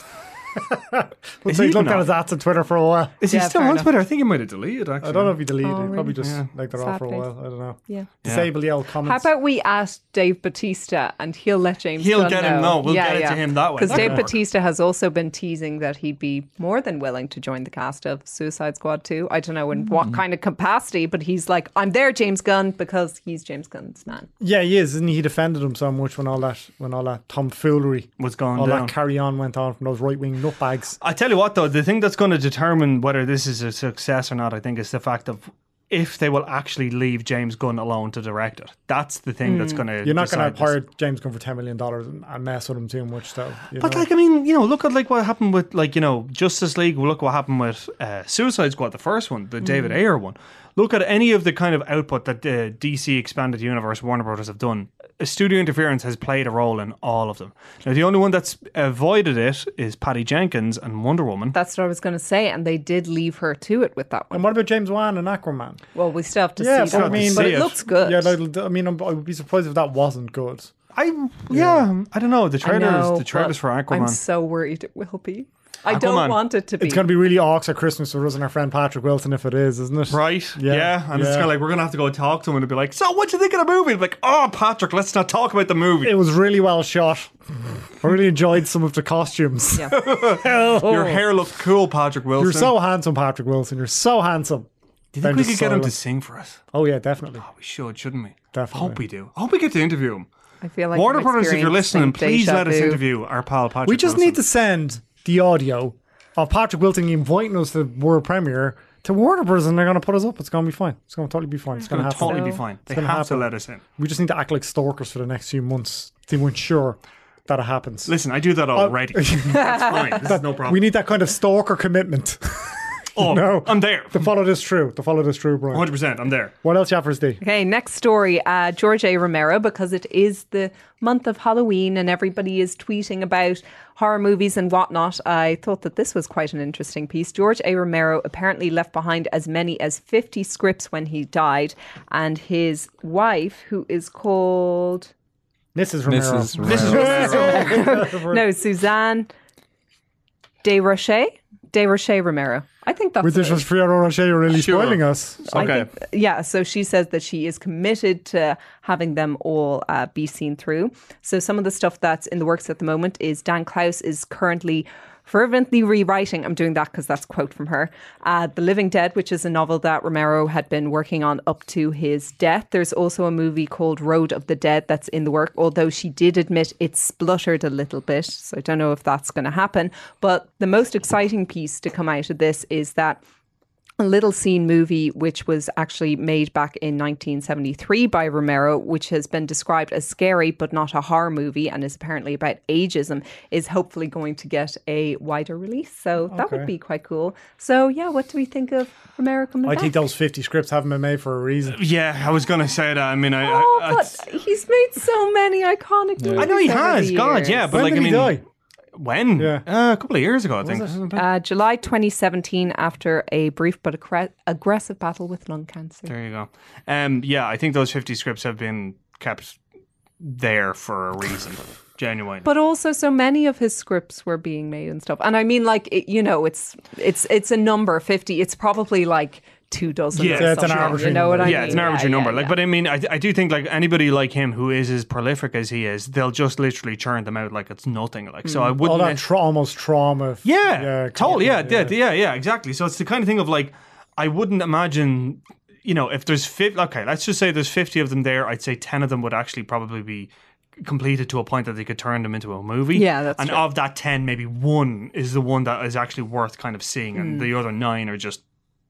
I Is would say he he's looking not? at his ads on Twitter for a while. Is he Yeah, still fair on enough. Twitter? I think he might have deleted, actually. I don't know if he deleted Oh, it. Probably really? just Yeah. like they're Sad off for a face. while. I don't know. Yeah. Disable the old How comments. about we ask Dave Bautista and he'll let James He'll Gunn get him know. We'll yeah, get it yeah. to him that way. Because That Dave can work. Bautista has also been teasing that he'd be more than willing to join the cast of Suicide Squad two. I don't know in what Mm. kind of capacity, but he's like, I'm there, James Gunn, because he's James Gunn's man. Yeah, he is. Isn't he? He defended him so much when all that when all that tomfoolery Was going all down. that carry on went on from those right wing nutbags. I tell you what, though, the thing that's going to determine whether this is a success or not, I think, is the fact of if they will actually leave James Gunn alone to direct it. That's the thing that's going to. You're not going to hire James Gunn for ten million dollars and, and mess with him too much, though. you But know? like, I mean, you know, look at like what happened with like you know Justice League. Look what happened with uh, Suicide Squad, the first one, the David Ayer one. Look at any of the kind of output that the D C Expanded Universe, Warner Brothers have done. A studio interference has played a role in all of them. Now, the only one that's avoided it is Patty Jenkins and Wonder Woman. That's what I was going to say, and they did leave her to it with that one. And what about James Wan and Aquaman? Well, we still have to Yeah, see but that, I mean- but See it it. looks good. Yeah, like, I mean, I'm- I would be surprised if that wasn't good. I yeah, I don't know. The I trailers, know, the trailers but for Aquaman. I'm so worried it will be. I Aquaman. don't want it to be. It's going to be really awkward at Christmas for us and our friend Patrick Wilson if it is, isn't it? Right, yeah, Yeah, and it's yeah. kind of like we're gonna have to go talk to him and be like, "So, what you think of the movie?" And be like, "Oh, Patrick, let's not talk about the movie." It was really well shot. I really enjoyed some of the costumes. Yeah. Your hair looked cool, Patrick Wilson. You're so handsome, Patrick Wilson. You're so handsome. Do you Then think we just could get him to silence. sing for us? Oh yeah, definitely. We should, shouldn't we? Definitely. Hope we do. I hope we get to interview him. I feel like Warner I'm Brothers, if you're listening, experiencing please deja let us vu. interview our pal Patrick. We just Wilson. need to send the audio of Patrick Wilson inviting us to the world premiere to Warner Bros. And they're going to put us up. It's going to be fine. It's going to totally be fine. It's It's going to going to happen. totally be So- fine. They gonna have happen. to let us in. We just need to act like stalkers for the next few months to ensure that it happens. Listen, I do that already. That's fine. This is no problem. We need that kind of stalker commitment oh, no. I'm there. to follow this through. To follow this through, Brian. one hundred percent. I'm there. What else you have for us, D? Okay, next story. Uh, George A. Romero, because it is the month of Halloween and everybody is tweeting about horror movies and whatnot, I thought that this was quite an interesting piece. George A. Romero apparently left behind as many as fifty scripts when he died, and his wife, who is called... Missus Romero. Missus Missus Romero. Romero. no, Suzanne Desroches? Desroches Romero. I think that's With this it. was Friero Rocher, you're really Sure. spoiling us. I Okay. think- yeah, so she says that she is committed to having them all uh, be seen through. So some of the stuff that's in the works at the moment is Dan Klaus is currently fervently rewriting, I'm doing that because that's a quote from her, uh, The Living Dead, which is a novel that Romero had been working on up to his death. There's also a movie called Road of the Dead that's in the work, although she did admit it spluttered a little bit, so I don't know if that's going to happen. But the most exciting piece to come out of this is that a Little Seen movie, which was actually made back in nineteen seventy-three by Romero, which has been described as scary but not a horror movie and is apparently about ageism, is hopefully going to get a wider release. So that would Okay. be quite cool. So yeah, what do we think of Romero coming I back? think those fifty scripts haven't been made for a reason. Yeah, I was going to say that. I mean, I. Oh, I, I, but he's made so many iconic movies. I know he over has. the God, years. yeah. But When like, did I he mean, die? when? Yeah. Uh, a couple of years ago, I think. Uh, July twenty seventeen, after a brief but aggre- aggressive battle with lung cancer. There you go. Um, yeah, I think those fifty scripts have been kept there for a reason. Genuine. But also, so many of his scripts were being made and stuff. And I mean, like, it, you know, it's it's it's a number, fifty. It's probably like two dozen. Yeah, or Yeah, it's an something, arbitrary You know what number. I yeah, mean? it's an arbitrary Yeah, number. yeah, Like, yeah. but I mean, I, I do think like anybody like him who is as prolific as he is, they'll just literally churn them out like it's nothing. Like, so I All wouldn't. that tra- almost trauma. Yeah, totally. Yeah, yeah. yeah, yeah, yeah, exactly. So it's the kind of thing of like, I wouldn't imagine, you know, if there's fifty. Okay, let's just say there's fifty of them there. I'd say ten of them would actually probably be completed to a point that they could turn them into a movie. Yeah, that's and true. of that ten, maybe one is the one that is actually worth kind of seeing, and Mm. the other nine are just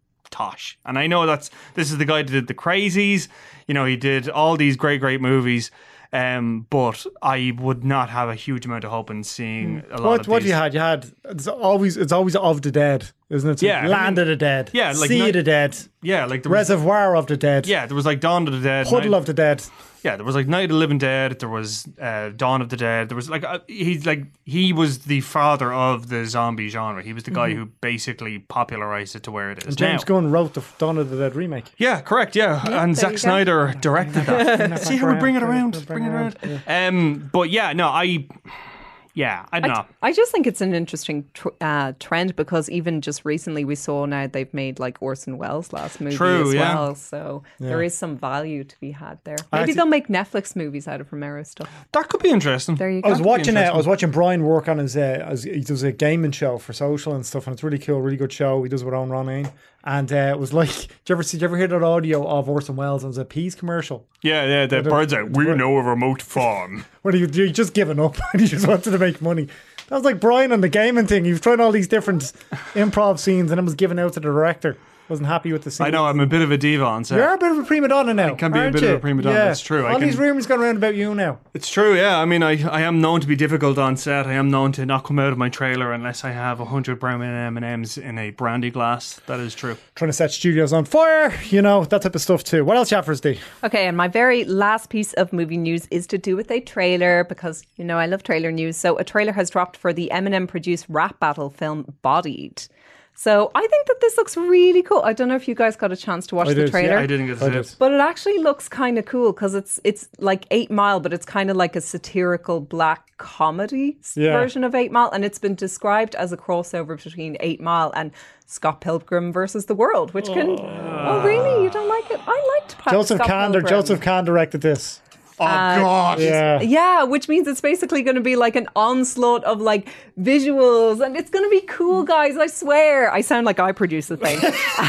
tosh. And I know that's this is the guy that did The Crazies. You know, he did all these great, great movies. Um, but I would not have a huge amount of hope in seeing a lot What of what these. you had? You had it's always it's always of the dead, isn't it? So Yeah, I Land mean- of the Dead. Yeah, like Sea ni- of the Dead. Yeah, like there was, Reservoir of the Dead. yeah, there was like Dawn of the Dead, Puddle Night- of the Dead. yeah, there was like Night of the Living Dead. There was uh, Dawn of the Dead. There was like uh, he's like he was the father of the zombie genre. He was the guy who basically popularized it to where it is And James now. Gunn wrote the Dawn of the Dead remake. Yeah, correct. Yeah, and there Zack you go. Snyder directed that. See how we bring it around, Bring bring it it around. around, Um, but yeah, no, I, yeah, I don't know. I just think it's an interesting tr- uh, trend because even just recently we saw now they've made like Orson Welles' last movie True, as yeah. well. So there is some value to be had there. Maybe actually- they'll make Netflix movies out of Romero stuff. That could be interesting. There you I go. was watching. Uh, I interesting. was watching Brian work on his. Uh, his he does a gaming show for social and stuff, and it's really cool, really good show. He does it with Owen Romain, and uh, it was like, did you ever see? Did you ever hear that audio of Orson Welles? It was a peas commercial. Yeah, yeah, the bird's out. We know a remote farm. Where he, he just given up and he just wanted to make money. That was like Brian on the gaming thing. He was trying all these different improv scenes and then was given out to the director. Wasn't happy with the scene. I know I'm a bit of a diva on set. You're a bit of a prima donna now. I can be a aren't bit of you? a prima donna, Yeah. that's true. I All can- these rumours going around about you now. It's true, yeah. I mean, I, I am known to be difficult on set. I am known to not come out of my trailer unless I have one hundred brown M and M's in a brandy glass. That is true. Trying to set studios on fire, you know, that type of stuff too. What else, Jaffers D? Okay, and my very last piece of movie news is to do with a trailer because, you know, I love trailer news. So a trailer has dropped for the Eminem produced rap battle film Bodied. So I think that this looks really cool. I don't know if you guys got a chance to watch I the did, trailer. yeah, I didn't get to I see did. it. But it actually looks kind of cool because it's it's like Eight Mile, but it's kind of like a satirical black comedy s- Yeah. version of Eight Mile, and it's been described as a crossover between Eight Mile and Scott Pilgrim versus the World, which can oh really you don't like it? I liked Pa- Joseph Scott Kahn, or Pilgrim. Joseph Kahn directed this. Oh, God. Yeah. Yeah, which means it's basically going to be like an onslaught of like visuals, and it's going to be cool, guys. I swear. I sound like I produce the thing.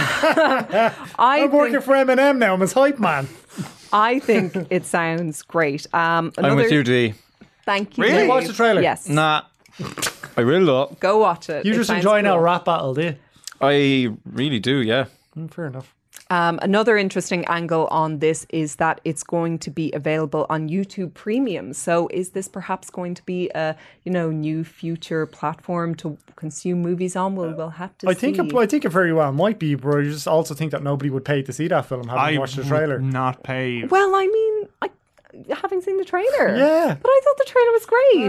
I I'm working think, for Eminem now. I'm his hype man. I think it sounds great. Um, I'm another, with you, D. Thank you. Really? Dave. Watch the trailer. Yes. Nah. I will though. Go watch it. You It just sounds enjoying cool. our rap battle, do you? I really do, yeah. Mm, fair enough. Um, another interesting angle on this is that it's going to be available on YouTube Premium. So, is this perhaps going to be a you know new future platform to consume movies on? We'll we'll have to I see. think it, I think it very well might be, but I just also think that nobody would pay to see that film having I watched the would trailer. not pay. Well, I mean, I, having seen the trailer, Yeah. but I thought the trailer was great.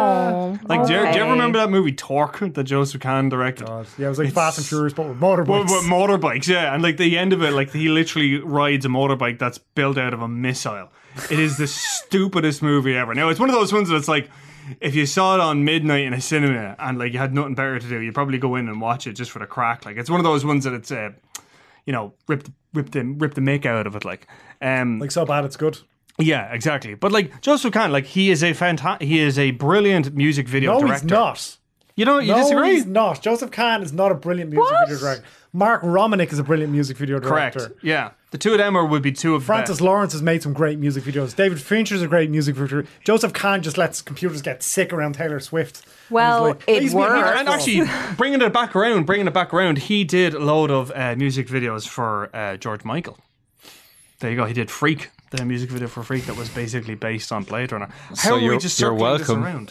oh, Like, do, you, do you ever okay. remember that movie Torque that Joseph Kahn directed? God. Yeah, it was like Fast and Furious, but with Well, motorbikes. with motorbikes, yeah, and like the end of it, like he literally rides a motorbike that's built out of a missile. It is the stupidest movie ever. Now it's one of those ones that's like, if you saw it on midnight in a cinema and like you had nothing better to do, you'd probably go in and watch it just for the crack. Like it's one of those ones that it's, uh, you know, rip the rip the rip the make out of it. Like, um, Like so bad it's good. yeah, exactly. But like Joseph Kahn, like he is a fanta- he is a brilliant music video No, director. he's not. You know, you no, disagree? he's not. Joseph Kahn is not a brilliant music What? video director. Mark Romanek is a brilliant music video Correct. director. Yeah, the two of them are would be two of Francis the Lawrence has made some great music videos. David Fincher's a great music video. Joseph Kahn just lets computers get sick around Taylor Swift. Well, And he's it he's been works. here And for- actually, bringing it back around, bringing it back around, he did a load of uh, music videos for uh, George Michael. There you go. He did Freak, the music video for Freak that was basically based on Blade Runner. How So are we you're- just you're circling this welcome. around?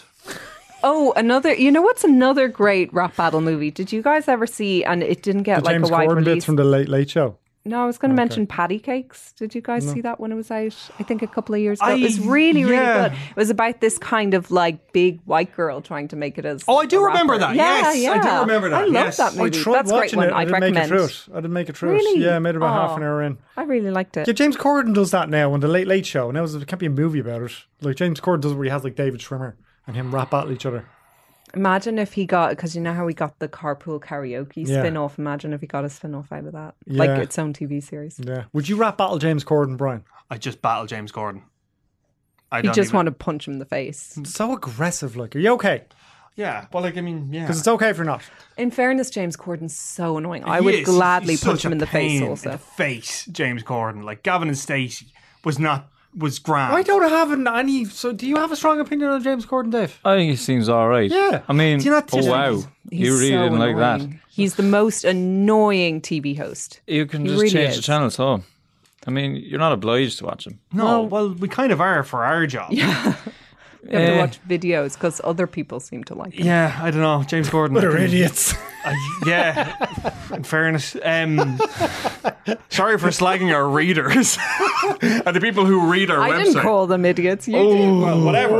Oh, another. You know what's another great rap battle movie? Did you guys ever see? And it didn't get the like James a wide Corden bits release. from the Late Late Show. No, I was going to mention Patty Cakes. Did you guys see that when it was out? I think a couple of years ago. I- it was really, yeah. really good. It was about this kind of like big white girl trying to make it as. Oh, I do a remember rapper. that. Yeah, Yes, yeah. I do remember that. I love Yes. that I movie. tried That's a great watching one. it. I I'd didn't make it recommend. through it. I didn't make it through Really? it. Yeah, I made it about half Oh. an hour in. I really liked it. Yeah, James Corden does that now on the Late Late Show. Now it can't be a movie about it. Like James Corden does it where he has like David Schwimmer and him rap battle each other. Imagine if he got, because you know how he got the carpool karaoke Yeah. spin-off. Imagine if he got a spin-off out of that. Yeah. Like its own T V series. Yeah. Would you rap battle James Corden, Brian? I just battle James Corden. I You don't just even- want to punch him in the face. So aggressive. Like, are you okay? Yeah, well, like, I mean, yeah. Because it's okay if you're not. In fairness, James Corden's so annoying. I He would is. gladly He's punch such him a in the pain face also. In the face, James Corden. Like, Gavin and Stacey was not, was grand. I don't have an, any. So, do you have a strong opinion on James Corden, Dave? I think he seems all right. Yeah. I mean, Do you not oh think wow, he's- you He's really so didn't like that. annoying. He's the most annoying T V host. You can He just really change is. the channel, so. I mean, you're not obliged to watch him. No, well, we kind of are for our job. Yeah, You have to Eh. watch videos because other people seem to like him. yeah I don't know. James Corden. What I are can- idiots. I- yeah, in fairness. Um, sorry for slagging our readers and the people who read our I website. didn't call them idiots. You did. Oh, well, whatever.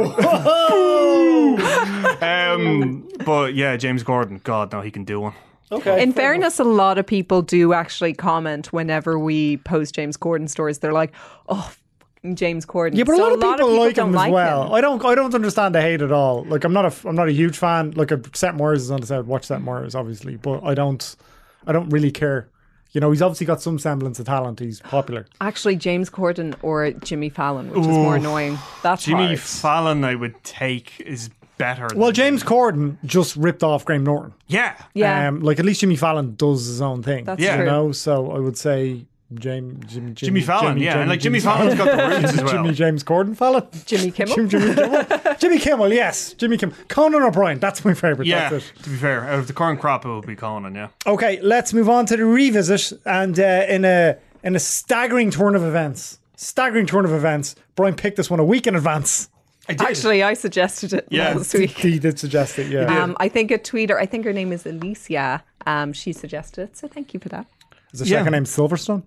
um, but yeah, James Corden. God, no, he can do one. Okay. In fairness, a lot of people do actually comment whenever we post James Corden stories. They're like, "Oh, fucking James Corden." Yeah, but a So lot of people, like don't him as like well. him. I don't. I don't understand the hate at all. Like, I'm not a. I'm not a huge fan. Like, a Seth Meyers is on the side. Watch Seth Meyers, obviously, but I don't. I don't really care. You know, he's obviously got some semblance of talent. He's popular. Actually, James Corden or Jimmy Fallon, which is more Ooh. annoying. That's Jimmy hard. Fallon, I would take is better. Well, than- James Corden just ripped off Graham Norton. Yeah, Yeah. Um, like, at least Jimmy Fallon does his own thing. That's Yeah. You true. know, so I would say James, Jimmy, Jimmy Fallon, yeah, and like Jimmy Fallon's got the roots as well. Jimmy James Corden Fallon. Jimmy Kimmel. Jimmy, Jimmy Kimmel. Jimmy Kimmel, yes. Jimmy Kimmel. Conan O'Brien, that's my favourite. Yeah, That's it. to be fair, out of the current crop, it would be Conan. Yeah, Okay, let's move on to the revisit. And uh, in a in a staggering turn of events, staggering turn of events, Brian picked this one a week in advance. I did. Actually, I suggested it Yeah. last week. He did suggest it, yeah. Um, I think a tweeter, I think her name is Alicia. Um, she suggested it, so thank you for that. Is the yeah. second name Silverstone?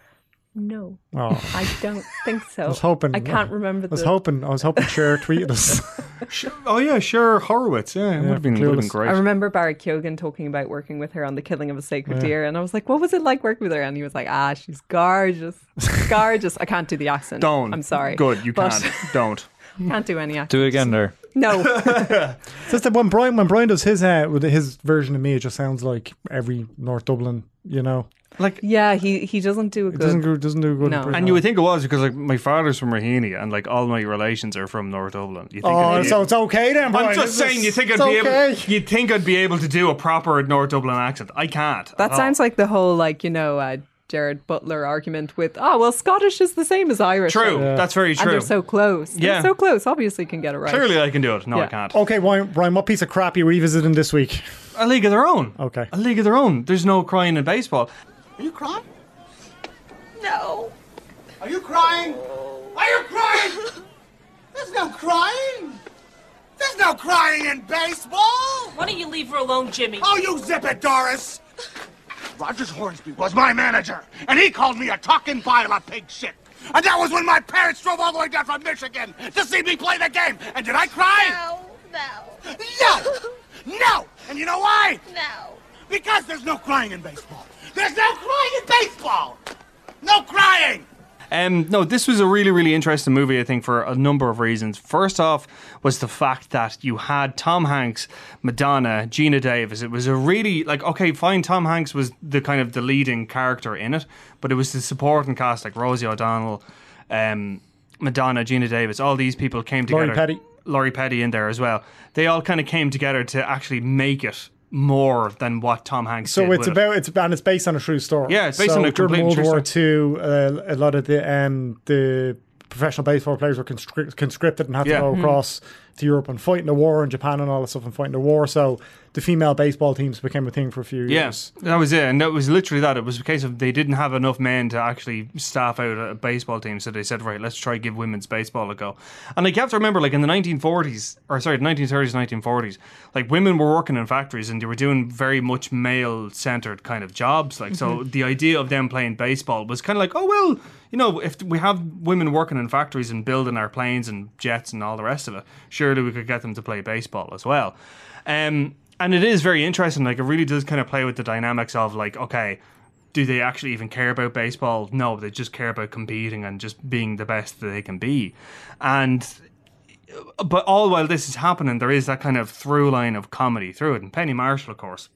No, Oh. I don't think so. I was hoping. I can't remember. I was the, hoping. I was hoping Cher tweeted us. Sure. Oh yeah, sure, Horowitz. Yeah, it would have been, would have been Clueless. great. I remember Barry Keoghan talking about working with her on The Killing of a Sacred Deer, and I was like, "What was it like working with her?" And he was like, "Ah, she's gorgeous, gorgeous." I can't do the accent. Don't. I'm sorry. Good, you But- can't. Don't. Can't do any accent. Do it again there. No. It's just that when Brian when Brian does his uh, with his version of me, it just sounds like every North Dublin, you know. Like, yeah, he he doesn't do a It good. doesn't go, doesn't do a good. No. impression. and you would think it was because like my father's from Raheny and like all my relations are from North Dublin. You think Oh, it'd be- so it's okay then, Brian. I'm just It's saying, you think I'd it's be okay. able? You think I'd be able to do a proper North Dublin accent? I can't. That at sounds all. like the whole like you know uh, Jared Butler argument with oh well Scottish is the same as Irish. True. Yeah. That's very And true. they're so close. Yeah. They're so close. Obviously, can get it right. Clearly, I can do it. No, I Yeah. can't. Okay, Brian, Brian, what piece of crap are you revisiting this week? A league of their own. Okay. A league of their own. There's no crying in baseball. Are you crying? No. Are you crying? Are you crying? There's no crying. There's no crying in baseball. Why don't you leave her alone, Jimmy? Oh, you zip it, Doris. Rogers Hornsby was my manager, and he called me a talking pile of pig shit. And that was when my parents drove all the way down from Michigan to see me play the game. And did I cry? No, no. No! No! And you know why? No. Because there's no crying in baseball. There's no crying in baseball! No crying! Um, no, this was a really, really interesting movie, I think, for a number of reasons. First off was the fact that you had Tom Hanks, Madonna, Gina Davis. It was a really, like, okay, fine, Tom Hanks was the kind of the leading character in it, but it was the supporting cast, like Rosie O'Donnell, um, Madonna, Gina Davis, all these people came together. Laurie Petty. Laurie Petty in there as well. They all kind of came together to actually make it more than what Tom Hanks So did it's with it. about it's and it's based on a true story. Yeah, it's based so on a during complete World true War Two, uh, a lot of the um, the professional baseball players were conscript, conscripted and had Yeah. to go Mhm. across to Europe and fight in the war in Japan and all that stuff and fight in the war. So the female baseball teams became a thing for a few years. Yeah, that was it. And that was literally that. It was a case of they didn't have enough men to actually staff out a baseball team. So they said, right, let's try give women's baseball a go. And like, you have to remember, like in the nineteen forties, or sorry, the nineteen thirties, nineteen forties, like women were working in factories and they were doing very much male-centered kind of jobs. Like, so Mhm. the idea of them playing baseball was kind of like, oh, well, you know, if we have women working in factories and building our planes and jets and all the rest of it, surely we could get them to play baseball as well. Um, and it is very interesting. Like, it really does kind of play with the dynamics of like, okay, do they actually even care about baseball? No, they just care about competing and just being the best that they can be. And but all while this is happening, there is that kind of through line of comedy through it. And Penny Marshall, of course,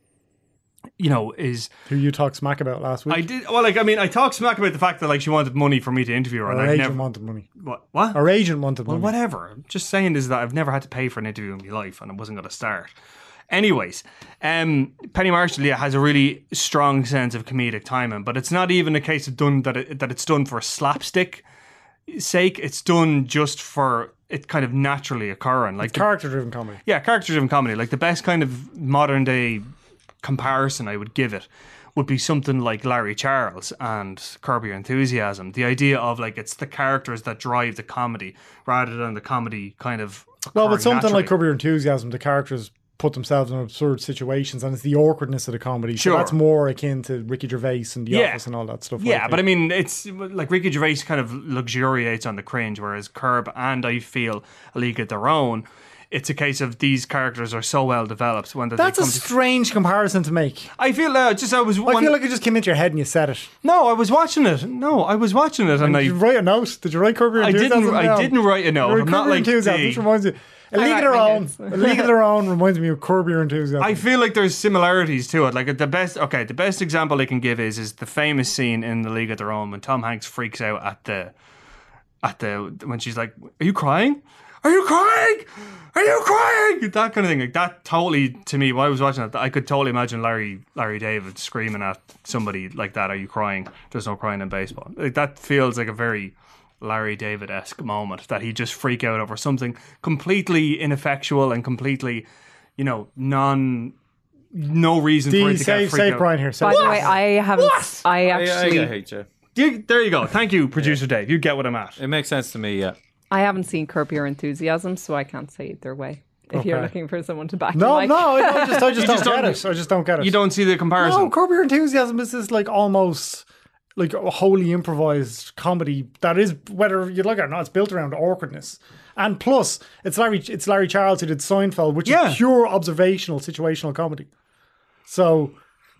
you know, is who you talked smack about last week. I did. Well, like I mean, I talked smack about the fact that like she wanted money for me to interview her. Our and I've agent never wanted money. What? What? Our agent wanted well, money. whatever. I'm just saying is that I've never had to pay for an interview in my life, and I wasn't going to start. Anyways, um, Penny Marshall yeah, has a really strong sense of comedic timing, but it's not even a case of done that it, that it's done for slapstick sake. It's done just for it kind of naturally occurring, like it's character-driven comedy. Yeah, character-driven comedy. Like the best kind of modern day comparison I would give it would be something like Larry Charles and Curb Your Enthusiasm. The idea of like it's the characters that drive the comedy rather than the comedy kind of. Well, but something naturally. like Curb Your Enthusiasm, the characters put themselves in absurd situations, and it's the awkwardness of the comedy. Sure. So that's more akin to Ricky Gervais and The Yeah. Office and all that stuff. Yeah, like but I mean, it's like Ricky Gervais kind of luxuriates on the cringe, whereas Curb and I feel A League of Their Own, it's a case of these characters are so well developed. When that's they a come to- strange comparison to make. I feel uh, just I was. I one- feel like it just came into your head and you said it. No, I was watching it. No, I was watching it, and, And I did you write a note? Did you write Curb Your I Enthusiasm? didn't. I No. didn't write a note. You wrote I'm Curb not Your like Enthusiasm. the- This reminds me. A I League of write Their my Own. notes. A League of Their Own reminds me of Curb Your Enthusiasm. I feel like there's similarities to it. Like the best, okay, the best example I can give is is the famous scene in The League of Their Own when Tom Hanks freaks out at the, at the when she's like, "Are you crying? Are you crying? Are you crying?" That kind of thing. Like that totally to me. While I was watching it, I could totally imagine Larry Larry David screaming at somebody like that. "Are you crying? There's no crying in baseball." Like that feels like a very Larry David-esque moment that he just freak out over something completely ineffectual and completely, you know, non, no reason D, for it to save, get freaked save out. Brian here. Save By the way, I haven't. I actually. I, I hate you. You, there you go. Thank you, producer Dave. You get what I'm at. It makes sense to me, yeah. I haven't seen Curb Your Enthusiasm, so I can't say either way. If Okay. you're looking for someone to back No, you, Mike. no, I just, I just You don't just get don't- it. I just don't get it. You don't see the comparison. No, Curb Your Enthusiasm is this like almost like a wholly improvised comedy that is, whether you look at it or not, it's built around awkwardness. And plus, it's Larry it's Larry Charles who did Seinfeld, which Yeah. is pure observational, situational comedy. So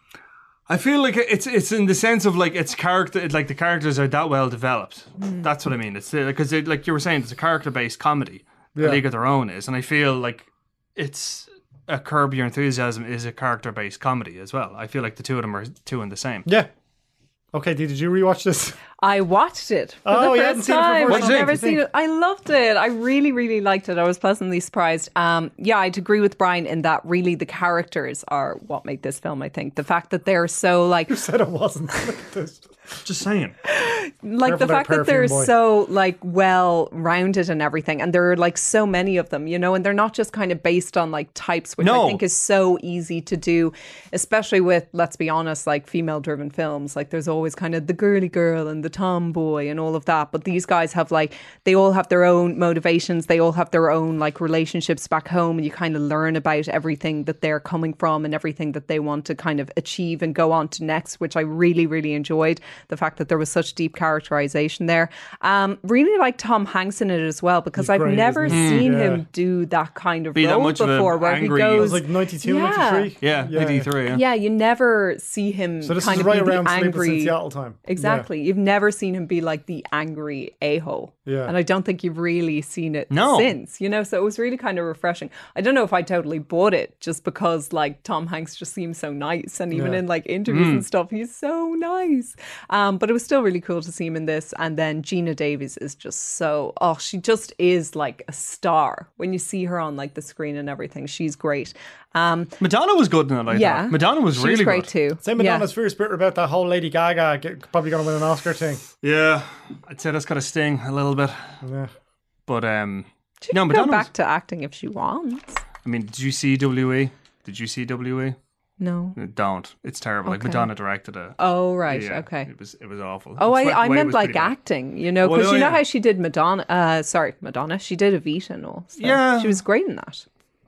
I feel like it's it's in the sense of like it's character, like the characters are that well developed. That's what I mean. It's because like you were saying, it's a character based comedy. Yeah. A League of Their Own is, and I feel like it's a Curb Your Enthusiasm is a character based comedy as well. I feel like the two of them are two and the same. yeah. Okay, Dee, did you rewatch this? I watched it for Oh, the you hadn't first seen it for the time. first I've time. never What did you seen think? it. I loved it. I really, really liked it. I was pleasantly surprised. Um, yeah, I'd agree with Brian in that really the characters are what make this film, I think. The fact that they're so like... You said it wasn't. Look at this. Just saying. like Careful the there, fact that they're perfume boy. so like well rounded and everything, and there are like so many of them, you know, and they're not just kind of based on like types, which No. I think is so easy to do, especially with, let's be honest, like female driven films. Like there's always kind of the girly girl and the tomboy and all of that, but these guys have like, they all have their own motivations, they all have their own like relationships back home, and you kind of learn about everything that they're coming from and everything that they want to kind of achieve and go on to next, which I really, really enjoyed. The fact that there was such deep characterization there. Um, really like Tom Hanks in it as well, because He's I've great, never isn't he? seen Yeah. him do that kind of Be that role much of a before, where angry- he It goes was like ninety-two, Yeah. ninety-three. Yeah, eighty-three. Yeah. Yeah, you never see him So this kind is of right be around the Sleepless in angry. Seattle time. Exactly. You've never seen him be like the angry a-hole. Yeah. And I don't think you've really seen it No. since, you know, so it was really kind of refreshing. I don't know if I totally bought it just because like Tom Hanks just seems so nice, and even Yeah. in like interviews Mm. and stuff, he's so nice. Um, but it was still really cool to see him in this. And then Gina Davies is just so, oh, she just is like a star when you see her on like the screen and everything. She's great. Um, Madonna was good in it. I yeah. thought. Madonna was She's really great good. too. Say Madonna's fierce spirit about that whole Lady Gaga get, probably going to win an Oscar thing. Yeah, I'd say that's got to sting a little bit. Yeah. But um, She no, can Madonna go was- back to acting if she wants. I mean, did you see W E? Did you see W E? No. Don't. It's terrible. Like Okay. Madonna directed it. Oh, right. Yeah, Okay. It was it was awful. Oh, It's I, the I way it meant was like pretty bad. acting, you know, Well, because oh, you know yeah. how she did Madonna. Uh, sorry, Madonna. She did Evita and all. So Yeah. she was great in that.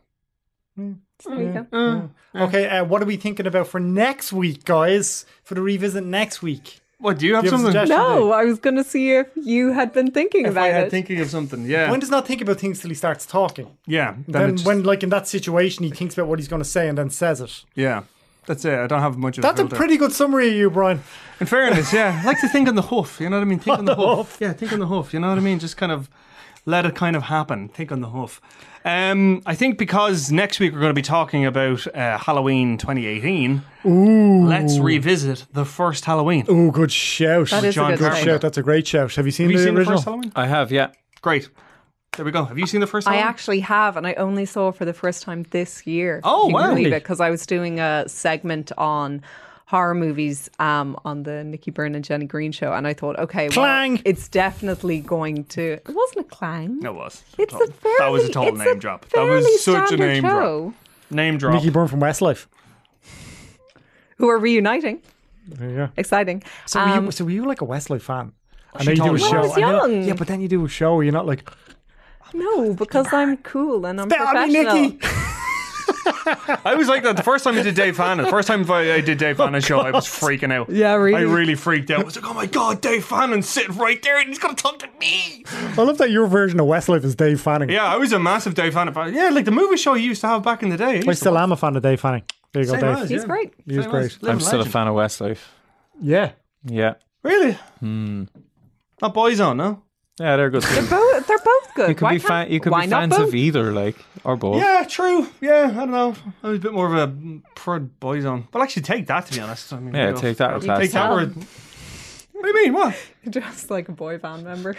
So there you go. Uh, Okay, uh, what are we thinking about for next week, guys? For the revisit next week? What, do you have Do you have a something? suggestion? No, I was going to see if you had been thinking If about I had it. thinking of something, yeah. When does not think about things till he starts talking? yeah. Then Then, it just- when, like in that situation, he thinks about what he's going to say and then says it. yeah. That's it. I don't have much of That's a filter. pretty good summary of you, Brian. In fairness, yeah. I like to think on the hoof, you know what I mean? Think on the the hoof. hoof. Yeah, think on the hoof, you know what I mean? Just kind of let it kind of happen. Think on the hoof. Um, I think because next week we're going to be talking about uh, Halloween twenty eighteen. Ooh. Let's revisit the first Halloween. Ooh, good shout. That is John a good Carpenter. shout. That's a great shout. Have you seen Have you the seen the original? first Halloween? I have, yeah. Great. There we go. Have you seen the first I Halloween? actually have, and I only saw it for the first time this year. Oh, Can you wow. believe it? Because I was doing a segment on horror movies um, on the Nicky Byrne and Jenny Green show, and I thought, okay, Clang! well, it's definitely going to. It wasn't a clang. It was. It's a That fairly. was a total it's name a drop. That fairly was such a standard name drop. show. Name drop. Nicky Byrne from Westlife. Who are reuniting? There you go. Exciting. So, were Um, you, so were you like a Westlife fan? I She know you do a told me. show. When I was I know- young. yeah, but then you do a show. You're not like, No, because I'm cool and I'm Stop me, professional. Nicky. I was like that the first time I did Dave Fannin. The first time I I did Dave Fannon's show, I was freaking out. Yeah, really? I really freaked out. I was like, oh my God, Dave Fannon's sitting right there and he's going to talk to me. I love that your version of Westlife is Dave Fanning. Yeah, I was a massive Dave Fannin fan. Yeah, like the movie show he used to have back in the day. I still am a fan of Dave Fanning. There you go, Same Dave. as, He's yeah. great. He is Same great. as. Living I'm still legend. a fan of Westlife. Yeah. Yeah. Really? Hmm. Not Boyzone, no? Yeah, they're good They're too. both, they're both good. You could Why be can't- fan, you could why be not fans both? of either, like, or both. Yeah, true. Yeah, I don't know. I was a bit more of a pro Boyzone. But actually, take that, to be honest. I mean, Yeah, you know, take that or Take pass. that or... What do you mean? What? Just like a boy band member.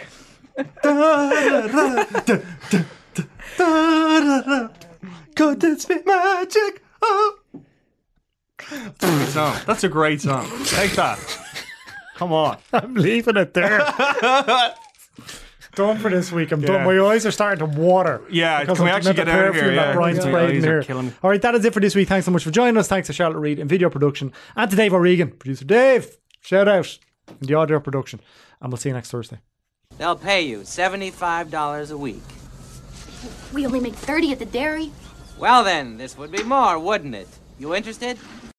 Could this be magic? Oh. That's a great song. That's a great song. Take that. Come on. I'm leaving it there. Done for this week. I'm Yeah. done. My eyes are starting to water. Yeah, Because can we I'm actually looking get at the out of here? perfume that Yeah. Brian's Yeah, sprayed in eyes are here. killing me. All right, that is it for this week. Thanks so much for joining us. Thanks to Charlotte Reed in video production and to Dave O'Regan, producer Dave. Shout out in the audio production. And we'll see you next Thursday. They'll pay you seventy-five dollars a week. We only make thirty at the dairy. Well then, this would be more, wouldn't it? You interested?